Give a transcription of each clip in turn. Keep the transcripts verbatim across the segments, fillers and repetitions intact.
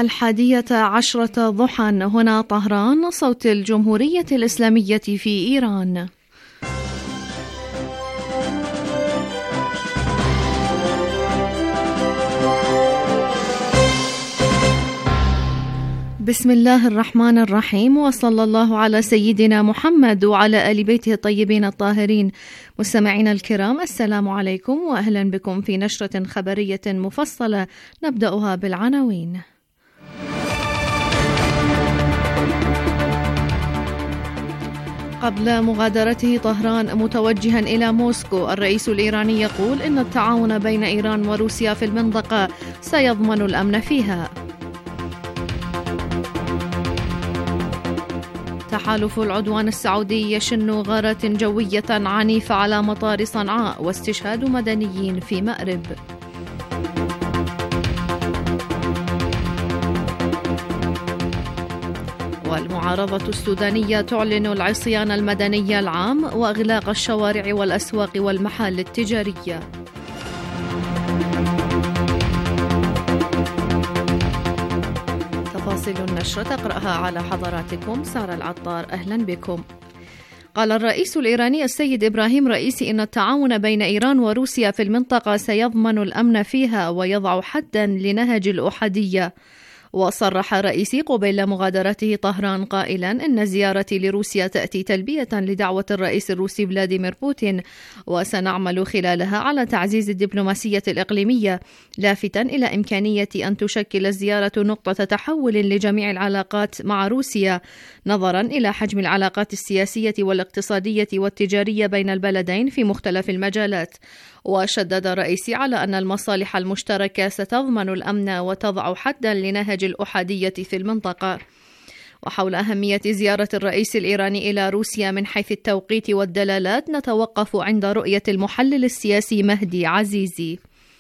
الحادية عشرة ضحى هنا طهران، صوت الجمهورية الإسلامية في إيران. بسم الله الرحمن الرحيم، وصلى الله على سيدنا محمد وعلى آل بيته الطيبين الطاهرين. مستمعينا الكرام، السلام عليكم وأهلا بكم في نشرة خبرية مفصلة نبدأها بالعناوين. قبل مغادرته طهران متوجها إلى موسكو، الرئيس الإيراني يقول إن التعاون بين إيران وروسيا في المنطقة سيضمن الأمن فيها. تحالف العدوان السعودي يشن غارات جوية عنيفة على مطار صنعاء واستشهاد مدنيين في مأرب. والمعارضة السودانية تعلن العصيان المدني العام وإغلاق الشوارع والأسواق والمحال التجارية. تفاصيل النشرة تقرأها على حضراتكم سارة العطار. أهلا بكم. قال الرئيس الإيراني السيد إبراهيم رئيسي إن التعاون بين إيران وروسيا في المنطقة سيضمن الأمن فيها ويضع حدا لنهج الأحادية. وصرح رئيسي قبيل مغادرته طهران قائلا إن زيارتي لروسيا تأتي تلبية لدعوة الرئيس الروسي فلاديمير بوتين، وسنعمل خلالها على تعزيز الدبلوماسية الإقليمية، لافتا إلى إمكانية أن تشكل الزيارة نقطة تحول لجميع العلاقات مع روسيا، نظرا إلى حجم العلاقات السياسية والاقتصادية والتجارية بين البلدين في مختلف المجالات. وشدد رئيسي على أن المصالح المشتركة ستضمن الأمن وتضع حدا لنهج الأحادية في المنطقة. وحول أهمية زيارة الرئيس الإيراني إلى روسيا من حيث التوقيت والدلالات نتوقف عند رؤية المحلل السياسي مهدي عزيزي.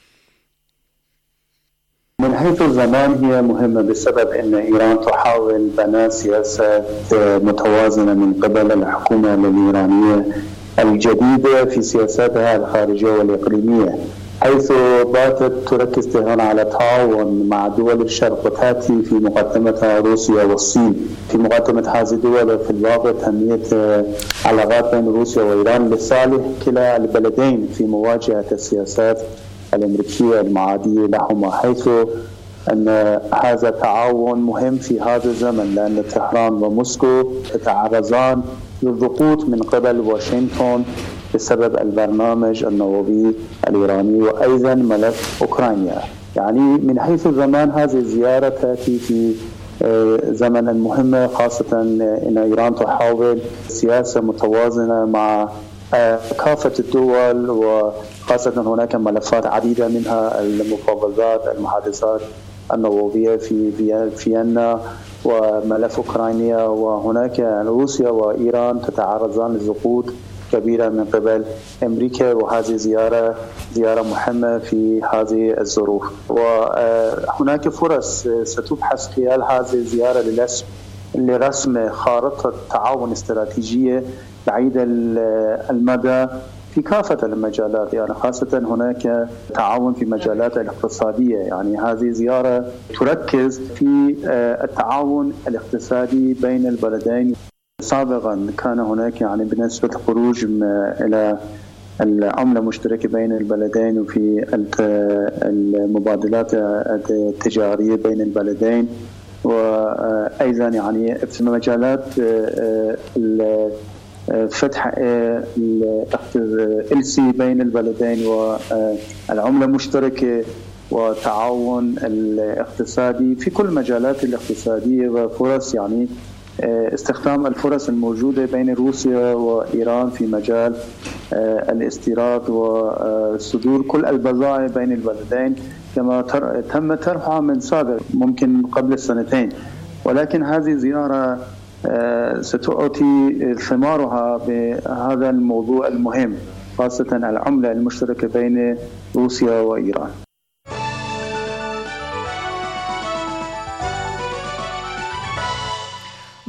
من حيث الزمان هي مهمة بسبب أن إيران تحاول بناء سياسة متوازنة من قبل الحكومة الإيرانية الجديدة في سياساتها الخارجية والإقليمية، حيث باتت تركز هنا على التعاون مع دول الشرق وتأتي في مقدمتها روسيا والصين. في مقدمة هذه الدول في الواقع تنمية علاقات بين روسيا وإيران لصالح كلا البلدين في مواجهة السياسات الأمريكية المعادية لهما، حيث أن هذا التعاون مهم في هذا الزمن لأن طهران وموسكو تتعرضان للضغوط من قبل واشنطن بسبب البرنامج النووي الإيراني وأيضا ملف أوكرانيا. يعني من حيث الزمان هذه الزيارة تأتي في زمن مهم، خاصة أن إيران تحاول سياسة متوازنة مع كافة الدول، وخاصة هناك ملفات عديدة منها المفاوضات المحادثات النووية في فيينا وملف أوكرانيا، وهناك روسيا وإيران تتعرضان لضغوط كبيرة من قبل أمريكا، وهذه زيارة زيارة مهمة في هذه الظروف. وهناك فرص ستبحث خلال هذه الزيارة لرسم خارطة تعاون استراتيجية بعيدة المدى في كافة المجالات، يعني خاصة هناك تعاون في مجالات الاقتصادية. يعني هذه زيارة تركز في التعاون الاقتصادي بين البلدين. سابقا كان هناك يعني بالنسبة للخروج إلى العملة المشتركة بين البلدين وفي المبادلات التجارية بين البلدين، وأيضا يعني في مجالات فتح إلسي بين البلدين والعملة المشتركة والتعاون الاقتصادي في كل المجالات الاقتصادية، وفرص يعني استخدام الفرص الموجودة بين روسيا وإيران في مجال الاستيراد وصدور كل البضائع بين البلدين كما تم طرحها من سابق ممكن قبل السنتين. ولكن هذه زيارة ستؤتي ثمارها بهذا الموضوع المهم، خاصة العملة المشتركة بين روسيا وإيران.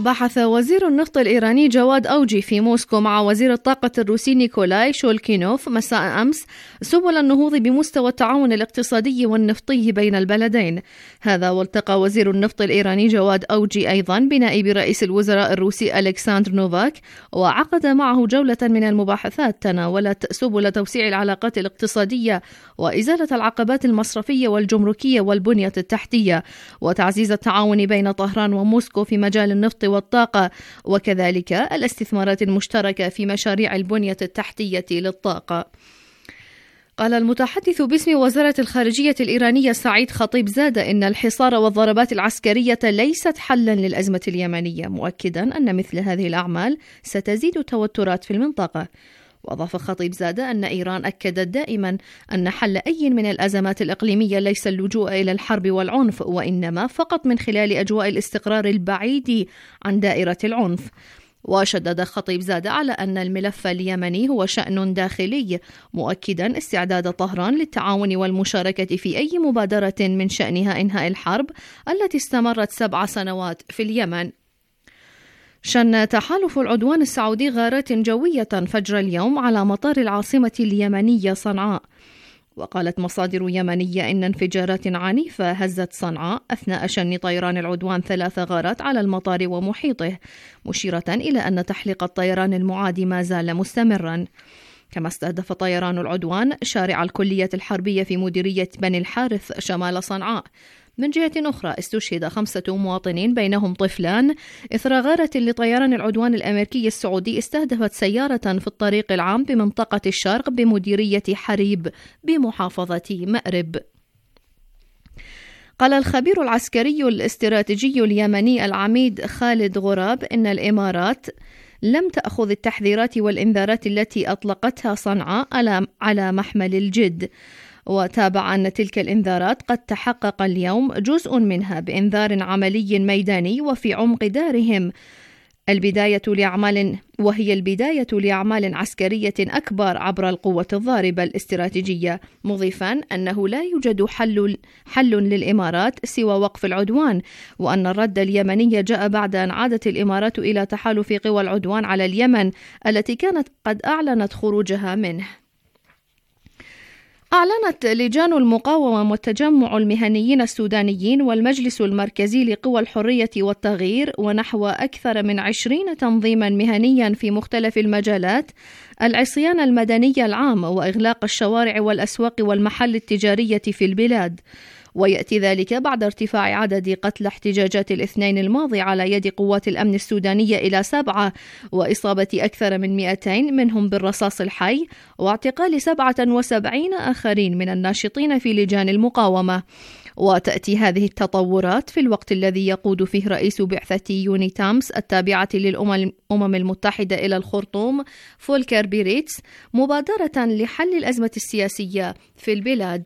بحث وزير النفط الإيراني جواد أوجي في موسكو مع وزير الطاقة الروسي نيكولاي شولكينوف مساء أمس سبل النهوض بمستوى التعاون الاقتصادي والنفطي بين البلدين. هذا والتقى وزير النفط الإيراني جواد أوجي أيضا بنائب رئيس الوزراء الروسي ألكسندر نوفاك، وعقد معه جولة من المباحثات تناولت سبل توسيع العلاقات الاقتصادية وإزالة العقبات المصرفية والجمركية والبنية التحتية، وتعزيز التعاون بين طهران وموسكو في مجال النفط والطاقة، وكذلك الاستثمارات المشتركة في مشاريع البنية التحتية للطاقة. قال المتحدث باسم وزارة الخارجية الإيرانية سعيد خطيب زادة إن الحصار والضربات العسكرية ليست حلا للأزمة اليمنية، مؤكدا أن مثل هذه الأعمال ستزيد التوترات في المنطقة. وأضاف خطيب زادة أن إيران أكدت دائما أن حل أي من الأزمات الإقليمية ليس اللجوء إلى الحرب والعنف، وإنما فقط من خلال أجواء الاستقرار البعيد عن دائرة العنف. وشدد خطيب زادة على أن الملف اليمني هو شأن داخلي، مؤكدا استعداد طهران للتعاون والمشاركة في أي مبادرة من شأنها إنهاء الحرب التي استمرت سبع سنوات في اليمن. شن تحالف العدوان السعودي غارات جوية فجر اليوم على مطار العاصمة اليمنية صنعاء. وقالت مصادر يمنية إن انفجارات عنيفة هزت صنعاء أثناء شن طيران العدوان ثلاث غارات على المطار ومحيطه، مشيرة إلى أن تحليق الطيران المعادي ما زال مستمرا. كما استهدف طيران العدوان شارع الكلية الحربية في مديرية بني الحارث شمال صنعاء. من جهة أخرى استشهد خمسة مواطنين بينهم طفلان إثر غارة لطيران العدوان الأمريكي السعودي استهدفت سيارة في الطريق العام بمنطقة الشرق بمديرية حريب بمحافظة مأرب. قال الخبير العسكري الاستراتيجي اليمني العميد خالد غراب إن الإمارات لم تأخذ التحذيرات والإنذارات التي أطلقتها صنعاء على محمل الجد. وتابع أن تلك الإنذارات قد تحقق اليوم جزء منها بإنذار عملي ميداني وفي عمق دارهم البداية لأعمال وهي البداية لأعمال عسكرية أكبر عبر القوة الضاربة الاستراتيجية، مضيفا أنه لا يوجد حل حل للإمارات سوى وقف العدوان، وأن الرد اليمني جاء بعد أن عادت الإمارات إلى تحالف قوى العدوان على اليمن التي كانت قد أعلنت خروجها منه. أعلنت لجان المقاومة والتجمع المهنيين السودانيين والمجلس المركزي لقوى الحرية والتغيير ونحو أكثر من عشرين تنظيما مهنيا في مختلف المجالات العصيان المدني العام وإغلاق الشوارع والأسواق والمحال التجارية في البلاد. ويأتي ذلك بعد ارتفاع عدد قتلى احتجاجات الاثنين الماضي على يد قوات الأمن السودانية إلى سبعة، وإصابة أكثر من مئتين منهم بالرصاص الحي، واعتقال سبعة وسبعين آخرين من الناشطين في لجان المقاومة. وتأتي هذه التطورات في الوقت الذي يقود فيه رئيس بعثة يوني تامس التابعة للأمم المتحدة إلى الخرطوم فولكر بيريتس مبادرة لحل الأزمة السياسية في البلاد.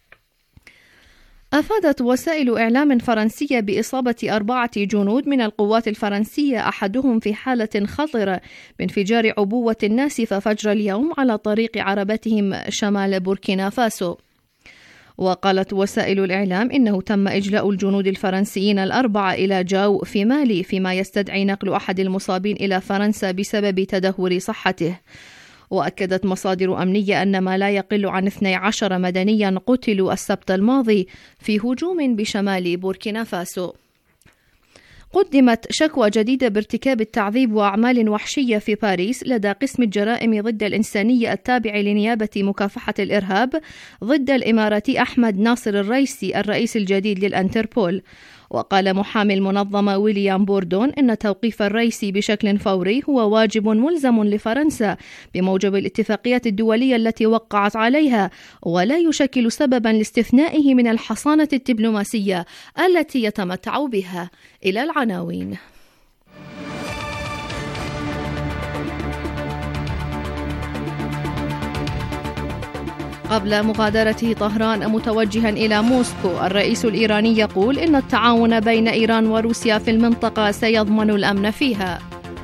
أفادت وسائل إعلام فرنسية بإصابة أربعة جنود من القوات الفرنسية أحدهم في حالة خطرة بانفجار عبوة ناسفة فجر اليوم على طريق عربتهم شمال بوركينا فاسو. وقالت وسائل الإعلام إنه تم إجلاء الجنود الفرنسيين الأربعة إلى جاو في مالي، فيما يستدعي نقل أحد المصابين إلى فرنسا بسبب تدهور صحته. وأكدت مصادر أمنية أن ما لا يقل عن اثني عشر مدنيا قتلوا السبت الماضي في هجوم بشمال بوركينا فاسو. قدمت شكوى جديدة بارتكاب التعذيب وأعمال وحشية في باريس لدى قسم الجرائم ضد الإنسانية التابع لنيابة مكافحة الإرهاب ضد الإماراتي أحمد ناصر الريسي الرئيس الجديد للأنتربول. وقال محامي المنظمة ويليام بوردون إن توقيف الريسي بشكل فوري هو واجب ملزم لفرنسا بموجب الاتفاقيات الدولية التي وقعت عليها، ولا يشكل سببا لاستثنائه من الحصانة الدبلوماسية التي يتمتع بها. إلى العناوين. قبل مغادرته طهران متوجها إلى موسكو، الرئيس الإيراني يقول إن التعاون بين إيران وروسيا في المنطقة سيضمن الأمن فيها.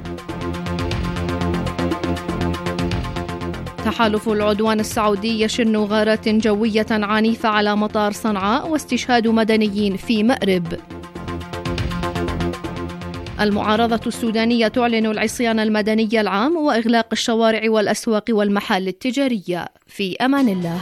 تحالف العدوان السعودي يشن غارات جوية عنيفة على مطار صنعاء واستشهاد مدنيين في مأرب. المعارضة السودانية تعلن العصيان المدني العام وإغلاق الشوارع والأسواق والمحال التجارية. في أمان الله.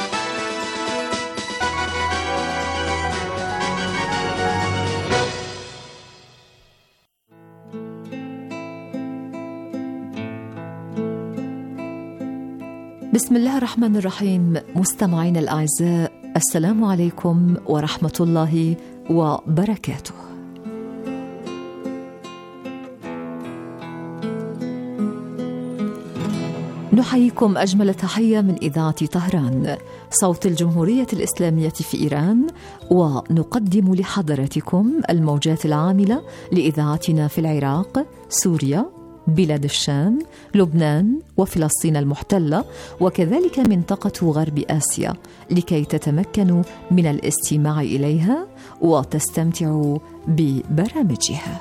بسم الله الرحمن الرحيم. مستمعين الأعزاء، السلام عليكم ورحمة الله وبركاته. نحييكم أجمل تحية من إذاعة طهران صوت الجمهورية الإسلامية في إيران، ونقدم لحضراتكم الموجات العاملة لإذاعتنا في العراق، سوريا، بلاد الشام، لبنان وفلسطين المحتلة، وكذلك منطقة غرب آسيا، لكي تتمكنوا من الاستماع إليها وتستمتعوا ببرامجها.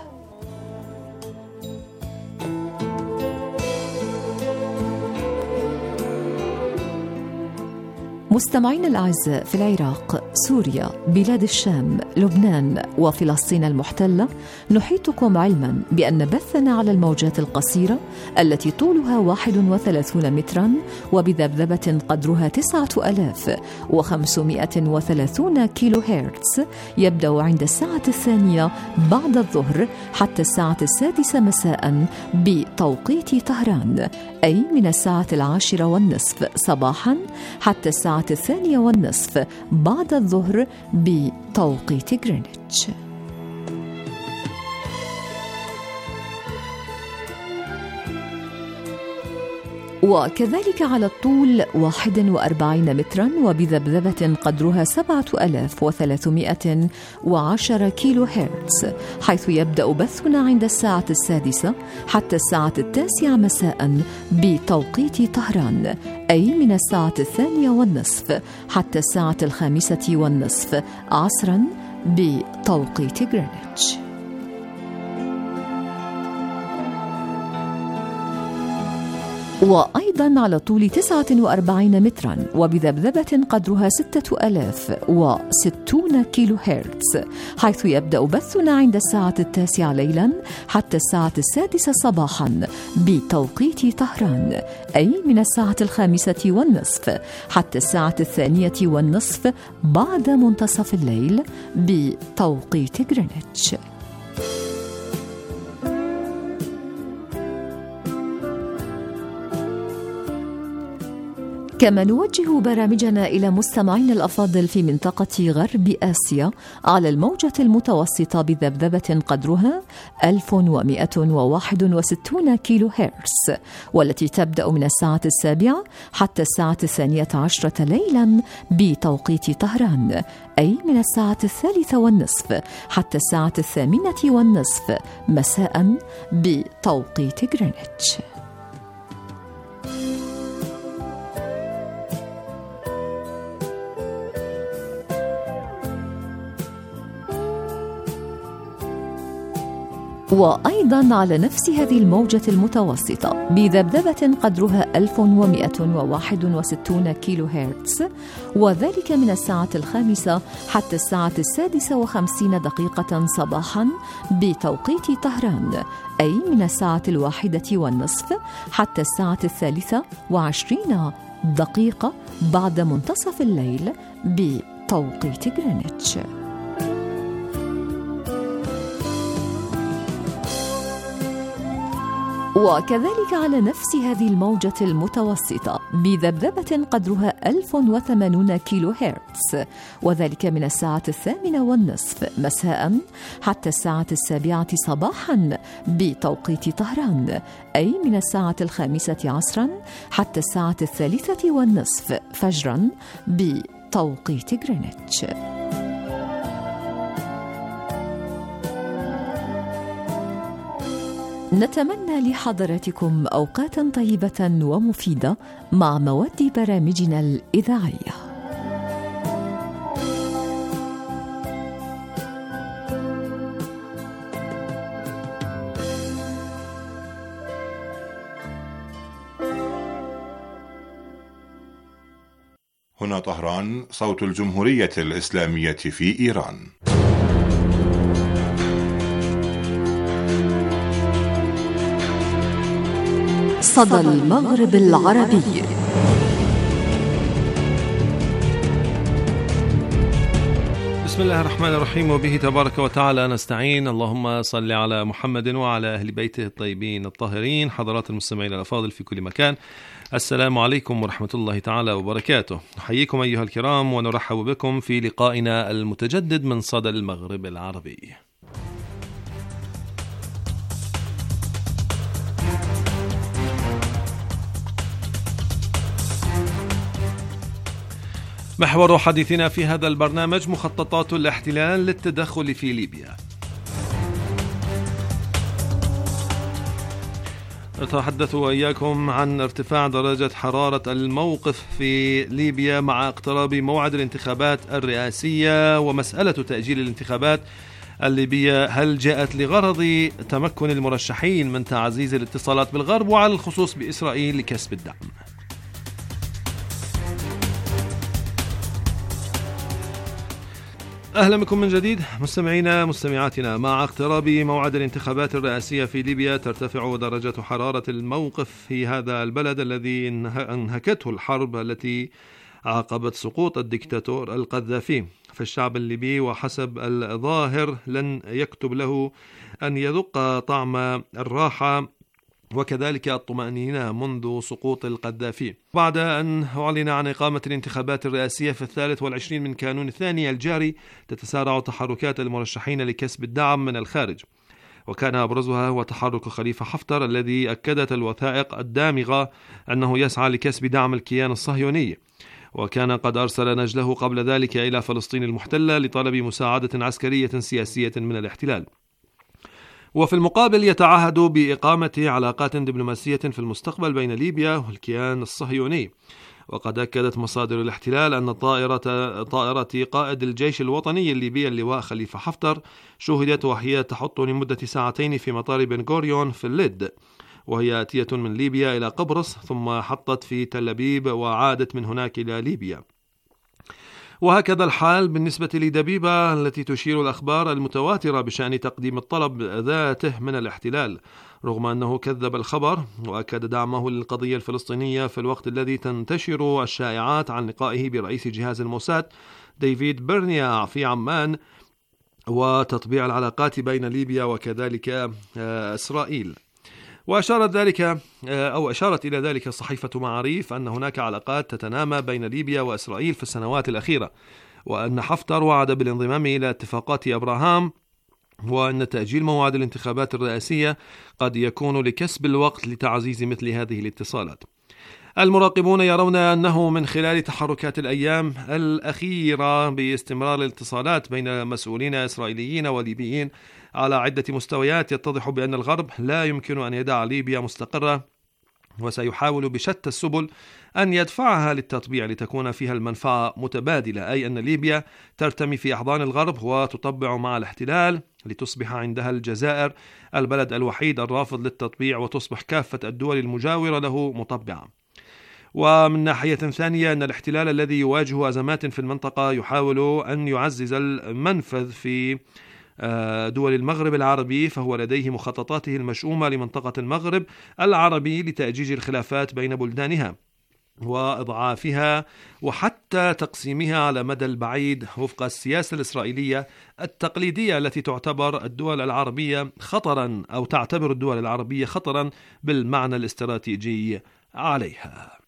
مستمعين الأعزاء، في العراق، سوريا، بلاد الشام، لبنان وفلسطين المحتلة، نحيطكم علما بأن بثنا على الموجات القصيرة التي طولها واحد وثلاثون مترا وبذبذبة قدرها تسعة آلاف وخمسمائة وثلاثون كيلو هرتز يبدأ عند الساعة الثانية بعد الظهر حتى الساعة السادسة مساء بتوقيت طهران، أي من الساعة العاشرة والنصف صباحا حتى الساعة الثانية والنصف بعد الظهر بتوقيت غرينتش. وكذلك على الطول واحد وأربعين مترا وبذبذبة قدرها سبعة آلاف وثلاثمائة وعشرة كيلو هرتز، حيث يبدأ بثنا عند الساعة السادسة حتى الساعة التاسعة مساء بتوقيت طهران، أي من الساعة الثانية والنصف حتى الساعة الخامسة والنصف عصرا بتوقيت غرينتش. وأيضا على طول تسعة وأربعين مترا وبذبذبة قدرها ستة آلاف وستون كيلو هرتز، حيث يبدأ بثنا عند الساعة التاسعة ليلا حتى الساعة السادسة صباحا بتوقيت طهران، أي من الساعة الخامسة والنصف حتى الساعة الثانية والنصف بعد منتصف الليل بتوقيت غرينتش. كما نوجه برامجنا إلى مستمعين الأفاضل في منطقة غرب آسيا على الموجة المتوسطة بذبذبة قدرها ألف ومائة وواحد وستين كيلو هرتز، والتي تبدأ من الساعة السابعة حتى الساعة الثانية عشرة ليلا بتوقيت طهران، أي من الساعة الثالثة والنصف حتى الساعة الثامنة والنصف مساء بتوقيت غرينتش. وأيضا على نفس هذه الموجة المتوسطة بذبذبة قدرها ألف ومائة وواحد وستين كيلو هرتز، وذلك من الساعة الخامسة حتى الساعة السادسة وخمسين دقيقة صباحا بتوقيت طهران، أي من الساعة الواحدة والنصف حتى الساعة الثالثة وعشرين دقيقة بعد منتصف الليل بتوقيت غرينتش. وكذلك على نفس هذه الموجة المتوسطة بذبذبة قدرها ألف وثمانين كيلو هرتز، وذلك من الساعة الثامنة والنصف مساء حتى الساعة السابعة صباحا بتوقيت طهران، أي من الساعة الخامسة عصرا حتى الساعة الثالثة والنصف فجرا بتوقيت غرينتش. نتمنى لحضراتكم أوقاتا طيبة ومفيدة مع مواد برامجنا الإذاعية. هنا طهران، صوت الجمهورية الإسلامية في إيران. صدى المغرب العربي. بسم الله الرحمن الرحيم، وبه تبارك وتعالى نستعين. اللهم صل على محمد وعلى أهل بيته الطيبين الطاهرين. حضرات المستمعين الأفاضل في كل مكان، السلام عليكم ورحمة الله تعالى وبركاته. نحييكم أيها الكرام ونرحب بكم في لقائنا المتجدد من صدى المغرب العربي. محور حديثنا في هذا البرنامج مخططات الاحتلال للتدخل في ليبيا. نتحدث وإياكم عن ارتفاع درجة حرارة الموقف في ليبيا مع اقتراب موعد الانتخابات الرئاسية، ومسألة تأجيل الانتخابات الليبية هل جاءت لغرض تمكن المرشحين من تعزيز الاتصالات بالغرب، وعلى الخصوص بإسرائيل لكسب الدعم. أهلا بكم من جديد مستمعينا مستمعاتنا. مع اقتراب موعد الانتخابات الرئاسية في ليبيا ترتفع درجة حرارة الموقف في هذا البلد الذي انهكته الحرب التي عاقبت سقوط الدكتاتور القذافي. فالشعب الليبي وحسب الظاهر لن يكتب له أن يذوق طعم الراحة وكذلك الطمأنينة منذ سقوط القذافي. بعد أن أعلن عن إقامة الانتخابات الرئاسية في الثالث والعشرين من كانون الثاني الجاري، تتسارع تحركات المرشحين لكسب الدعم من الخارج، وكان أبرزها هو تحرك خليفة حفتر الذي أكدت الوثائق الدامغة أنه يسعى لكسب دعم الكيان الصهيوني، وكان قد أرسل نجله قبل ذلك إلى فلسطين المحتلة لطلب مساعدة عسكرية سياسية من الاحتلال. وفي المقابل يتعهد بإقامة علاقات دبلوماسية في المستقبل بين ليبيا والكيان الصهيوني. وقد أكدت مصادر الاحتلال أن طائرة طائرة قائد الجيش الوطني الليبي اللواء خليفة حفتر شوهدت وهي تحط لمدة ساعتين في مطار بن غوريون في اللد، وهي آتية من ليبيا إلى قبرص، ثم حطت في تل أبيب وعادت من هناك إلى ليبيا. وهكذا الحال بالنسبة لدبيبة التي تشير الأخبار المتواترة بشأن تقديم الطلب ذاته من الاحتلال، رغم أنه كذب الخبر وأكد دعمه للقضية الفلسطينية في الوقت الذي تنتشر الشائعات عن لقائه برئيس جهاز الموساد ديفيد برنيا في عمان وتطبيع العلاقات بين ليبيا وكذلك إسرائيل. وأشارت ذلك أو أشارت إلى ذلك صحيفة معاريف أن هناك علاقات تتنامى بين ليبيا وإسرائيل في السنوات الأخيرة، وأن حفتر وعد بالانضمام إلى اتفاقات أبراهام، وأن تأجيل موعد الانتخابات الرئاسية قد يكون لكسب الوقت لتعزيز مثل هذه الاتصالات. المراقبون يرون أنه من خلال تحركات الأيام الأخيرة باستمرار الاتصالات بين مسؤولين إسرائيليين وليبيين على عدة مستويات يتضح بأن الغرب لا يمكن أن يدع ليبيا مستقرة، وسيحاول بشتى السبل أن يدفعها للتطبيع لتكون فيها المنفعة متبادلة، أي أن ليبيا ترتمي في أحضان الغرب وتطبع مع الاحتلال لتصبح عندها الجزائر البلد الوحيد الرافض للتطبيع، وتصبح كافة الدول المجاورة له مطبعة. ومن ناحية ثانية أن الاحتلال الذي يواجه أزمات في المنطقة يحاول أن يعزز المنفذ في دول المغرب العربي، فهو لديه مخططاته المشؤومة لمنطقة المغرب العربي لتأجيج الخلافات بين بلدانها وإضعافها وحتى تقسيمها على مدى البعيد وفق السياسة الإسرائيلية التقليدية التي تعتبر الدول العربية خطرا أو تعتبر الدول العربية خطرا بالمعنى الاستراتيجي عليها.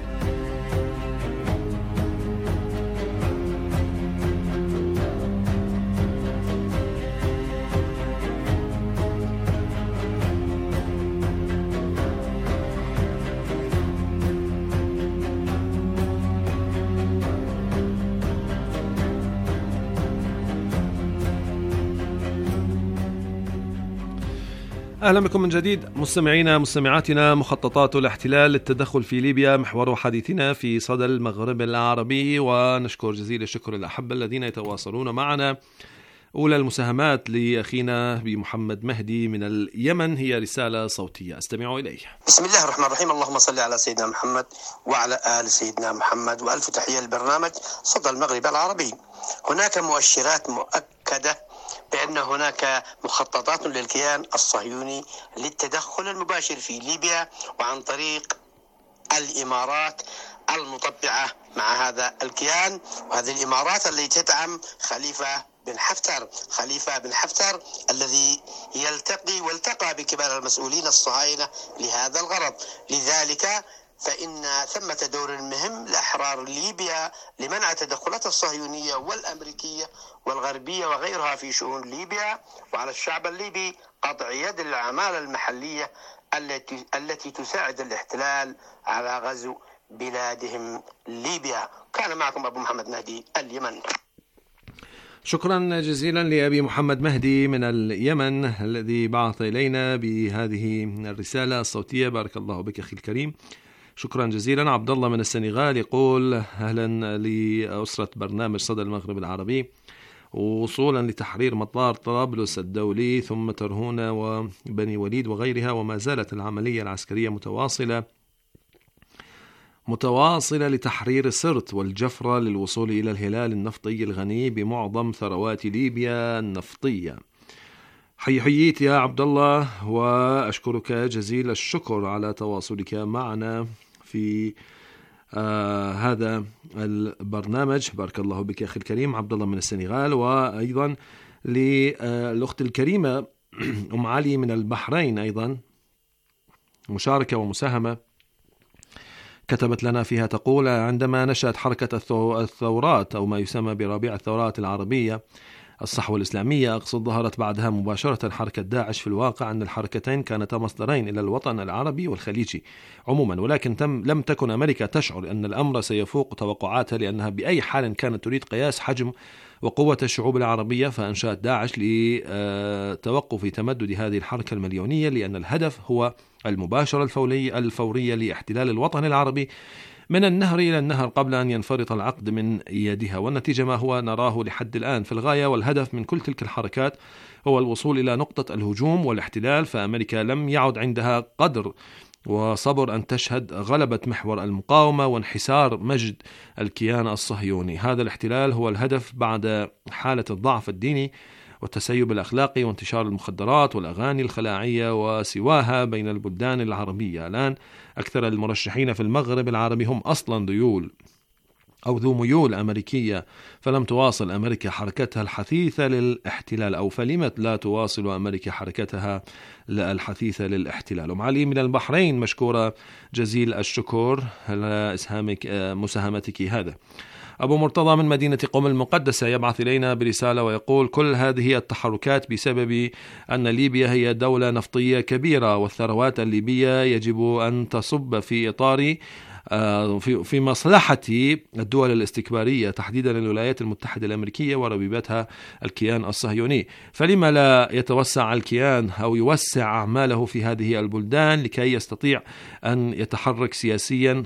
أهلا بكم من جديد مستمعينا مستمعاتنا. مخططات الاحتلال للتدخل في ليبيا محور حديثنا في صدى المغرب العربي، ونشكر جزيل الشكر الأحبة الذين يتواصلون معنا. أولى المساهمات لأخينا بمحمد مهدي من اليمن، هي رسالة صوتية استمعوا إليه. بسم الله الرحمن الرحيم، اللهم صل على سيدنا محمد وعلى آل سيدنا محمد، وألف تحية للبرنامج صدى المغرب العربي. هناك مؤشرات مؤكدة بأن هناك مخططات للكيان الصهيوني للتدخل المباشر في ليبيا وعن طريق الإمارات المطبعة مع هذا الكيان، وهذه الإمارات التي تدعم خليفة بن حفتر خليفة بن حفتر الذي يلتقي والتقى بكبار المسؤولين الصهاينة لهذا الغرض. لذلك فإن ثمة دور مهم لأحرار ليبيا لمنع التدخلات الصهيونية والأمريكية والغربية وغيرها في شؤون ليبيا، وعلى الشعب الليبي قطع يد الأعمال المحلية التي التي تساعد الاحتلال على غزو بلادهم ليبيا. كان معكم أبو محمد مهدي، اليمن. شكرا جزيلا لأبي محمد مهدي من اليمن الذي بعث إلينا بهذه الرسالة الصوتية. بارك الله بك أخي الكريم، شكرا جزيلا. عبد الله من السنغال يقول: أهلا لأسرة برنامج صدى المغرب العربي، وصولا لتحرير مطار طرابلس الدولي ثم ترهونة وبني وليد وغيرها، وما زالت العملية العسكرية متواصلة متواصلة لتحرير سرت والجفرة للوصول إلى الهلال النفطي الغني بمعظم ثروات ليبيا النفطية. حي حييت يا عبد الله، وأشكرك جزيل الشكر على تواصلك معنا في آه هذا البرنامج. بارك الله بك أخي الكريم عبد الله من السنغال. وأيضا للأخت الكريمة أم علي من البحرين أيضا مشاركة ومساهمة، كتبت لنا فيها تقول: عندما نشأت حركة الثورات أو ما يسمى بربيع الثورات العربية الصحوة الإسلامية، أقصد ظهرت بعدها مباشرة حركة داعش. في الواقع أن الحركتين كانتا مصدرين إلى الوطن العربي والخليجي عموما، ولكن تم لم تكن أمريكا تشعر أن الأمر سيفوق توقعاتها، لأنها بأي حال كانت تريد قياس حجم وقوة الشعوب العربية، فأنشأت داعش لتوقف تمدد هذه الحركة المليونية، لأن الهدف هو المباشرة الفورية لاحتلال الوطن العربي من النهر إلى النهر قبل أن ينفرط العقد من يدها. والنتيجة ما هو نراه لحد الآن. في الغاية والهدف من كل تلك الحركات هو الوصول إلى نقطة الهجوم والاحتلال، فأمريكا لم يعد عندها قدر وصبر أن تشهد غلبة محور المقاومة وانحسار مجد الكيان الصهيوني. هذا الاحتلال هو الهدف بعد حالة الضعف الديني والتسيب الأخلاقي وانتشار المخدرات والأغاني الخلاعية وسواها بين البلدان العربية. الآن أكثر المرشحين في المغرب العربي هم أصلا ذيول أو ذو ميول أمريكية، فلم تواصل أمريكا حركتها الحثيثة للاحتلال، أو فلمت لا تواصل أمريكا حركتها الحثيثة للاحتلال. أم علي من البحرين مشكورة جزيل الشكر على إسهامك مساهمتك هذا. أبو مرتضى من مدينة قم المقدسة يبعث إلينا برسالة ويقول: كل هذه التحركات بسبب أن ليبيا هي دولة نفطية كبيرة، والثروات الليبية يجب أن تصب في إطار في في مصلحة الدول الاستكبارية، تحديدا الولايات المتحدة الأمريكية وربيبتها الكيان الصهيوني. فلما لا يتوسع الكيان أو يوسع أعماله في هذه البلدان لكي يستطيع أن يتحرك سياسيا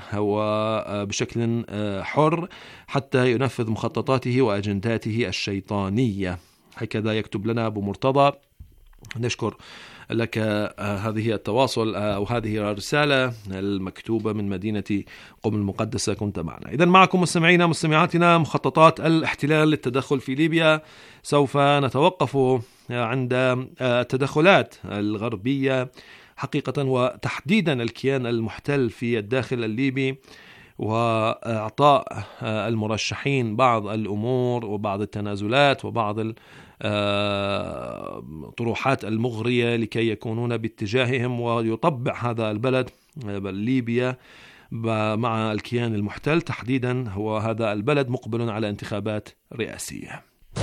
وبشكل حر حتى ينفذ مخططاته وأجنداته الشيطانية. هكذا يكتب لنا أبو مرتضى. نشكر لك هذه التواصل أو هذه الرسالة المكتوبة من مدينة قم المقدسة، كنت معنا. إذن معكم مستمعينا مستمعاتنا مخططات الاحتلال للتدخل في ليبيا. سوف نتوقف عند التدخلات الغربية حقيقة وتحديدا الكيان المحتل في الداخل الليبي، وإعطاء المرشحين بعض الأمور وبعض التنازلات وبعض الطروحات المغرية لكي يكونون باتجاههم ويطبع هذا البلد ليبيا مع الكيان المحتل تحديدا. هو هذا البلد مقبل على انتخابات رئاسية.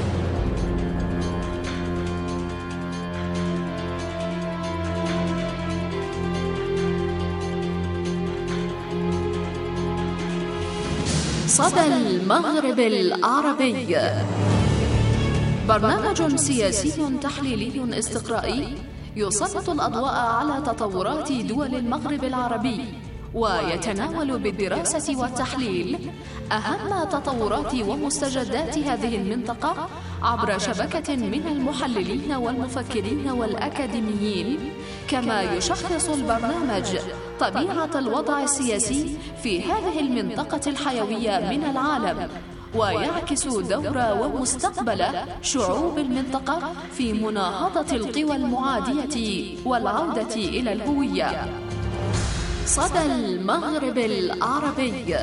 صدى المغرب العربي، برنامج سياسي تحليلي استقرائي يسلط الأضواء على تطورات دول المغرب العربي، ويتناول بالدراسة والتحليل أهم تطورات ومستجدات هذه المنطقة عبر شبكة من المحللين والمفكرين والأكاديميين. كما يشخص البرنامج طبيعة الوضع السياسي في هذه المنطقة الحيوية من العالم، ويعكس دور ومستقبل شعوب المنطقة في مناهضة القوى المعادية والعودة إلى الهوية. صدى المغرب العربي.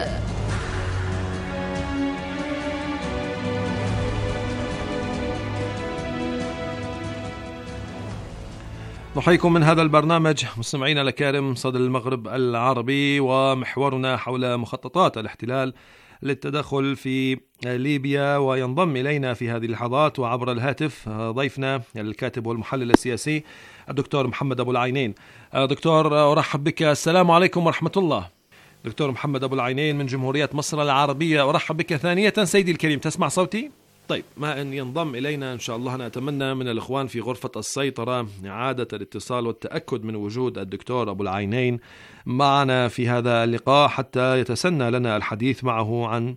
نحييكم من هذا البرنامج مستمعينا الكرام، صدى المغرب العربي، ومحورنا حول مخططات الاحتلال للتدخل في ليبيا. وينضم إلينا في هذه اللحظات وعبر الهاتف ضيفنا الكاتب والمحلل السياسي الدكتور محمد أبو العينين. دكتور أرحب بك، السلام عليكم ورحمة الله. دكتور محمد أبو العينين من جمهورية مصر العربية، أرحب بك ثانية. سيدي الكريم، تسمع صوتي؟ طيب، ما أن ينضم إلينا إن شاء الله، أنا أتمنى من الإخوان في غرفة السيطرة إعادة الاتصال والتأكد من وجود الدكتور أبو العينين معنا في هذا اللقاء حتى يتسنى لنا الحديث معه عن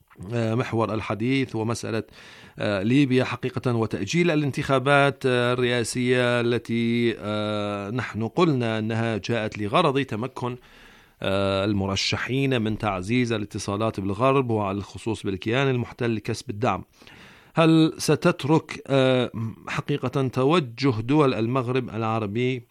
محور الحديث ومسألة ليبيا حقيقة، وتأجيل الانتخابات الرئاسية التي نحن قلنا أنها جاءت لغرض تمكن المرشحين من تعزيز الاتصالات بالغرب وعلى الخصوص بالكيان المحتل لكسب الدعم. هل ستترك حقيقة توجه دول المغرب العربي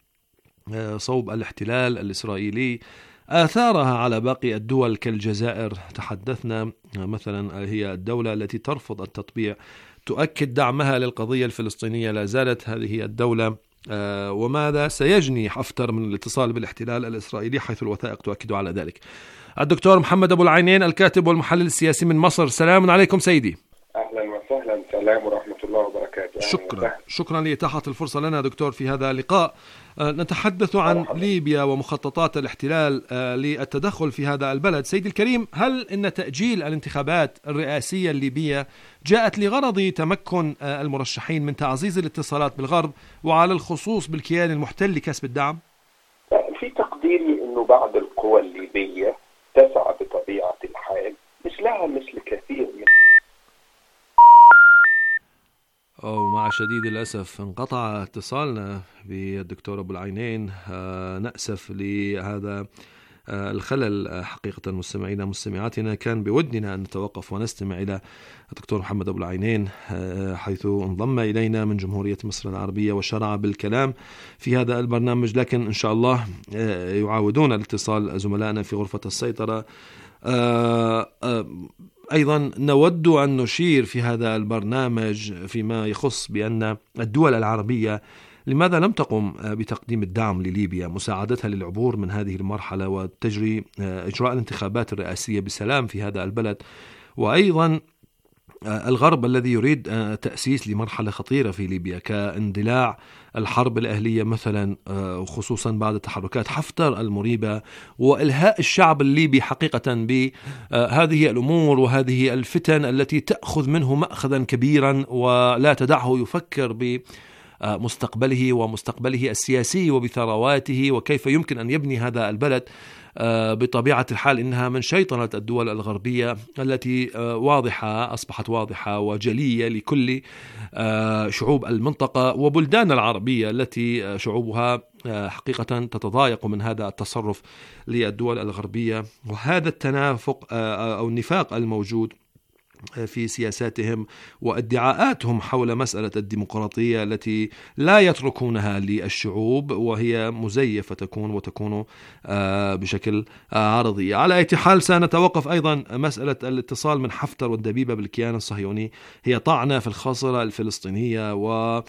صوب الاحتلال الإسرائيلي آثارها على باقي الدول كالجزائر؟ تحدثنا مثلا، هي الدولة التي ترفض التطبيع، تؤكد دعمها للقضية الفلسطينية، لا زالت هذه الدولة. آه وماذا سيجني حفتر من الاتصال بالاحتلال الإسرائيلي حيث الوثائق تؤكد على ذلك؟ الدكتور محمد أبو العينين، الكاتب والمحلل السياسي من مصر، سلام عليكم سيدي. أهلا وسهلا، سلام ورحمة الله وبركاته. شكرا شكرا لإتاحة الفرصة لنا دكتور في هذا اللقاء. آه نتحدث عن مرحبا. ليبيا ومخططات الاحتلال آه للتدخل في هذا البلد. سيدي الكريم، هل إن تأجيل الانتخابات الرئاسية الليبية جاءت لغرض تمكن آه المرشحين من تعزيز الاتصالات بالغرب وعلى الخصوص بالكيان المحتل لكسب الدعم؟ في تقديري أنه بعض القوى الليبية تسعى بطبيعة الحال مثلها مثل كثير من أو مع شديد الأسف انقطع اتصالنا بالدكتور أبو العينين. آه نأسف لهذا آه الخلل. حقيقة مستمعينا مستمعاتنا، كان بودنا أن نتوقف ونستمع إلى الدكتور محمد أبو العينين آه حيث انضم إلينا من جمهورية مصر العربية وشرع بالكلام في هذا البرنامج، لكن إن شاء الله آه يعاودون الاتصال زملائنا في غرفة السيطرة. آه آه أيضا نود أن نشير في هذا البرنامج فيما يخص بأن الدول العربية لماذا لم تقم بتقديم الدعم لليبيا، مساعدتها للعبور من هذه المرحلة وتجري إجراء الانتخابات الرئاسية بسلام في هذا البلد. وأيضا الغرب الذي يريد تأسيس لمرحلة خطيرة في ليبيا كاندلاع الحرب الأهلية مثلا، خصوصا بعد تحركات حفتر المريبة وإلهاء الشعب الليبي حقيقة بهذه الأمور وهذه الفتن التي تأخذ منه مأخذا كبيرا ولا تدعه يفكر بمستقبله ومستقبله السياسي وبثرواته وكيف يمكن أن يبني هذا البلد. بطبيعة الحال إنها من شيطنة الدول الغربية التي واضحة أصبحت واضحة وجلية لكل شعوب المنطقة وبلدان العربية التي شعوبها حقيقة تتضايق من هذا التصرف للدول الغربية وهذا التنافق أو النفاق الموجود في سياساتهم وادعاءاتهم حول مسألة الديمقراطية التي لا يتركونها للشعوب وهي مزيفة تكون وتكون بشكل عرضي. على أي حال سنتوقف أيضا مسألة الاتصال من حفتر والدبيبة بالكيان الصهيوني، هي طعنة في الخاصرة الفلسطينية و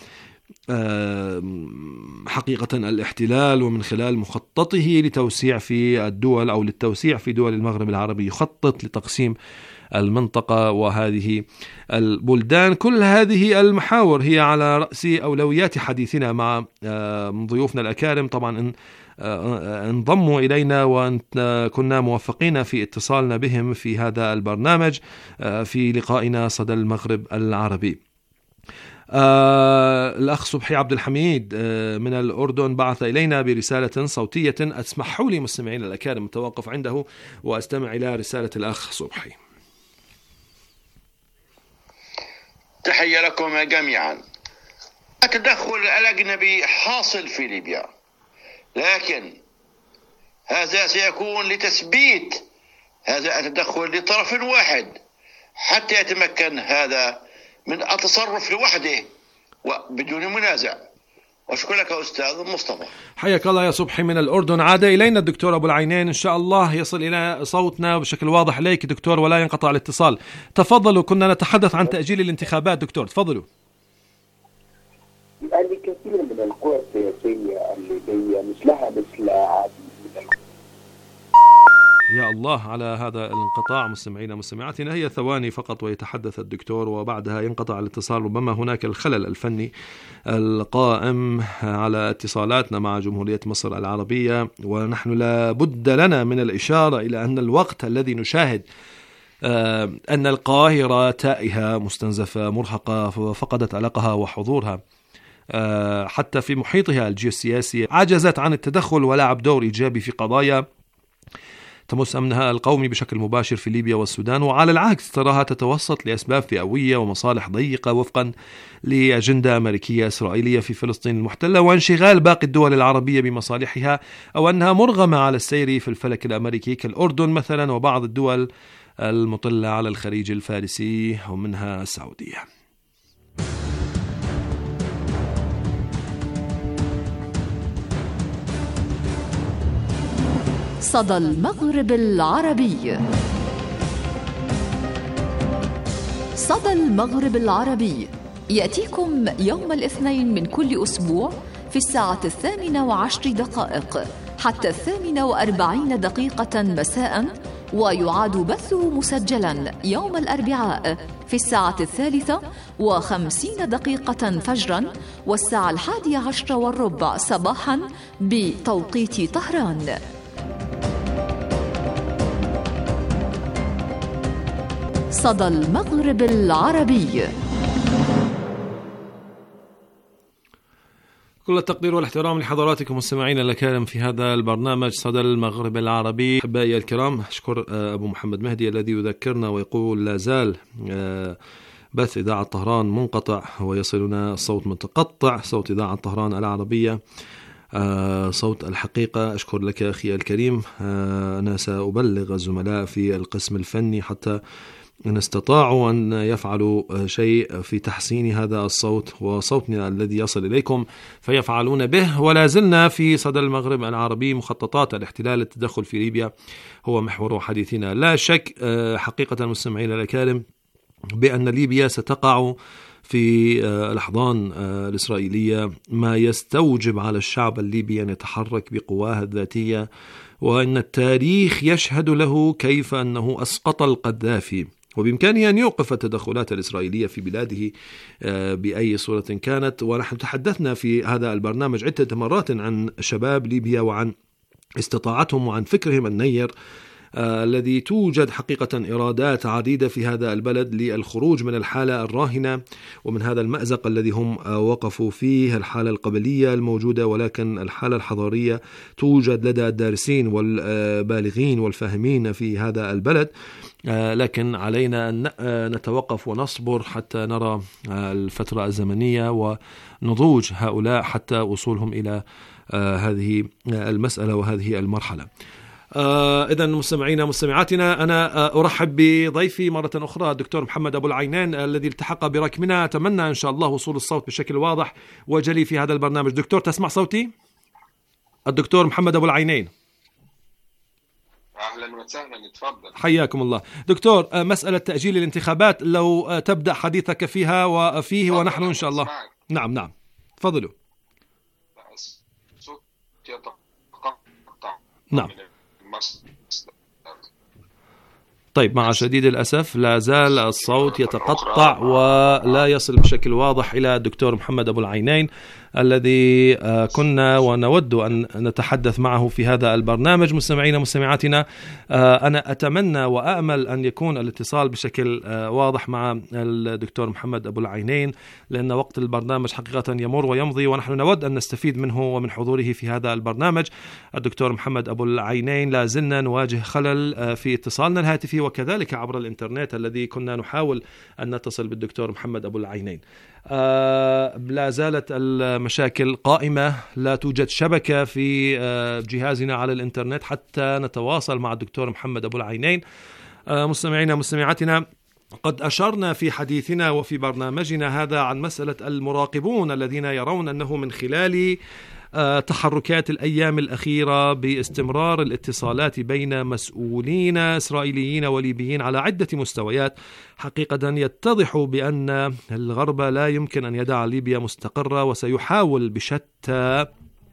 حقيقة الاحتلال ومن خلال مخططه لتوسيع في الدول أو للتوسيع في دول المغرب العربي يخطط لتقسيم المنطقة وهذه البلدان. كل هذه المحاور هي على رأس أولويات حديثنا مع ضيوفنا الأكارم. طبعا انضموا إلينا وكنا موفقين في اتصالنا بهم في هذا البرنامج في لقائنا صدى المغرب العربي. آه الأخ صبحي عبد الحميد آه من الأردن بعث إلينا برسالة صوتية، أسمحوا لي مستمعين الأكارم متوقف عنده وأستمع إلى رسالة الأخ صبحي. تحية لكم جميعا. التدخل الأجنبي حاصل في ليبيا، لكن هذا سيكون لتثبيت هذا التدخل لطرف واحد حتى يتمكن هذا من التصرف لوحده وبدون منازع. وأشكرك أستاذ مصطفى. حياك الله يا صبحي من الأردن. عاد إلينا الدكتور أبو العينين، إن شاء الله يصل إلى صوتنا بشكل واضح إليك دكتور ولا ينقطع الاتصال. تفضلوا، كنا نتحدث عن تأجيل الانتخابات. دكتور تفضلوا. يعني كثير من القوى السياسية الليبية مثلها مثل عديد من القوى. يا الله على هذا الانقطاع مستمعينا مستمعاتنا، هي ثواني فقط ويتحدث الدكتور وبعدها ينقطع الاتصال. ربما هناك الخلل الفني القائم على اتصالاتنا مع جمهورية مصر العربية، ونحن لا بد لنا من الإشارة إلى أن الوقت الذي نشاهد أن القاهرة تائهة مستنزفة مرهقة فقدت علاقها وحضورها حتى في محيطها الجيوسياسي، عجزت عن التدخل ولعب دور إيجابي في قضايا تمس أمنها القومي بشكل مباشر في ليبيا والسودان، وعلى العكس تراها تتوسط لأسباب فئوية ومصالح ضيقة وفقا لأجندة أمريكية إسرائيلية في فلسطين المحتلة، وانشغال باقي الدول العربية بمصالحها، أو أنها مرغمة على السير في الفلك الأمريكي كالأردن مثلا وبعض الدول المطلة على الخليج الفارسي ومنها السعودية. صدى المغرب العربي. صدى المغرب العربي يأتيكم يوم الاثنين من كل أسبوع في الساعة الثامنة وعشر دقائق حتى الثامنة وأربعين دقيقة مساء، ويعاد بثه مسجلا يوم الأربعاء في الساعة الثالثة وخمسين دقيقة فجرا والساعة الحادية عشر والربع صباحا بتوقيت طهران. صدى المغرب العربي. كل التقدير والاحترام لحضراتكم مستمعينا الكرام في هذا البرنامج صدى المغرب العربي. أحبائي الكرام، أشكر أبو محمد مهدي الذي يذكرنا ويقول لا زال بث إذاعة طهران منقطع ويصلنا الصوت متقطع، صوت إذاعة طهران العربية صوت الحقيقة. أشكر لك أخي الكريم. أنا سأبلغ الزملاء في القسم الفني حتى إن استطاعوا أن يفعلوا شيء في تحسين هذا الصوت وصوتنا الذي يصل إليكم فيفعلون به. ولا زلنا في صدى المغرب العربي. مخططات الاحتلال للتدخل في ليبيا هو محور حديثنا. لا شك حقيقة مستمعين الكرام بأن ليبيا ستقع في الأحضان الإسرائيلية، ما يستوجب على الشعب الليبي أن يتحرك بقواه الذاتية، وأن التاريخ يشهد له كيف أنه أسقط القذافي، وبإمكانه أن يوقف التدخلات الإسرائيلية في بلاده بأي صورة كانت. ونحن تحدثنا في هذا البرنامج عدة مرات عن شباب ليبيا وعن استطاعتهم وعن فكرهم النير آه الذي توجد حقيقة إرادات عديدة في هذا البلد للخروج من الحالة الراهنة ومن هذا المأزق الذي هم آه وقفوا فيه، الحالة القبلية الموجودة، ولكن الحالة الحضارية توجد لدى الدارسين والبالغين والفاهمين في هذا البلد. آه لكن علينا أن نتوقف ونصبر حتى نرى آه الفترة الزمنية ونضوج هؤلاء حتى وصولهم إلى آه هذه المسألة وهذه المرحلة. آه إذا مستمعينا مستمعاتنا، أنا آه أرحب بضيفي مرة أخرى الدكتور محمد أبو العينين الذي التحق بركبنا. أتمنى إن شاء الله وصول الصوت بشكل واضح وجلي في هذا البرنامج. دكتور تسمع صوتي؟ الدكتور محمد أبو العينين. أهلا وسهلا، تفضل. حياكم الله دكتور. آه مسألة تأجيل الانتخابات لو آه تبدأ حديثك فيها وفيه ونحن إن شاء الله. نعم نعم تفضلوا. نعم. طيب، مع شديد الأسف لا زال الصوت يتقطع ولا يصل بشكل واضح إلى الدكتور محمد أبو العينين الذي كنا ونود أن نتحدث معه في هذا البرنامج. مستمعينا مستمعاتنا، أنا أتمنى وأأمل أن يكون الاتصال بشكل واضح مع الدكتور محمد أبو العينين، لأن وقت البرنامج حقيقة يمر ويمضي ونحن نود أن نستفيد منه ومن حضوره في هذا البرنامج. الدكتور محمد أبو العينين لا زلنا نواجه خلل في اتصالنا الهاتفي وكذلك عبر الإنترنت الذي كنا نحاول أن نتصل بالدكتور محمد أبو العينين. آه لا زالت المشاكل قائمة، لا توجد شبكة في آه جهازنا على الإنترنت حتى نتواصل مع الدكتور محمد أبو العينين. آه مستمعينا مستمعاتنا، قد أشرنا في حديثنا وفي برنامجنا هذا عن مسألة المراقبون الذين يرون أنه من خلال تحركات الأيام الأخيرة باستمرار الاتصالات بين مسؤولين إسرائيليين وليبيين على عدة مستويات حقيقة يتضح بأن الغرب لا يمكن أن يدع ليبيا مستقرة، وسيحاول بشتى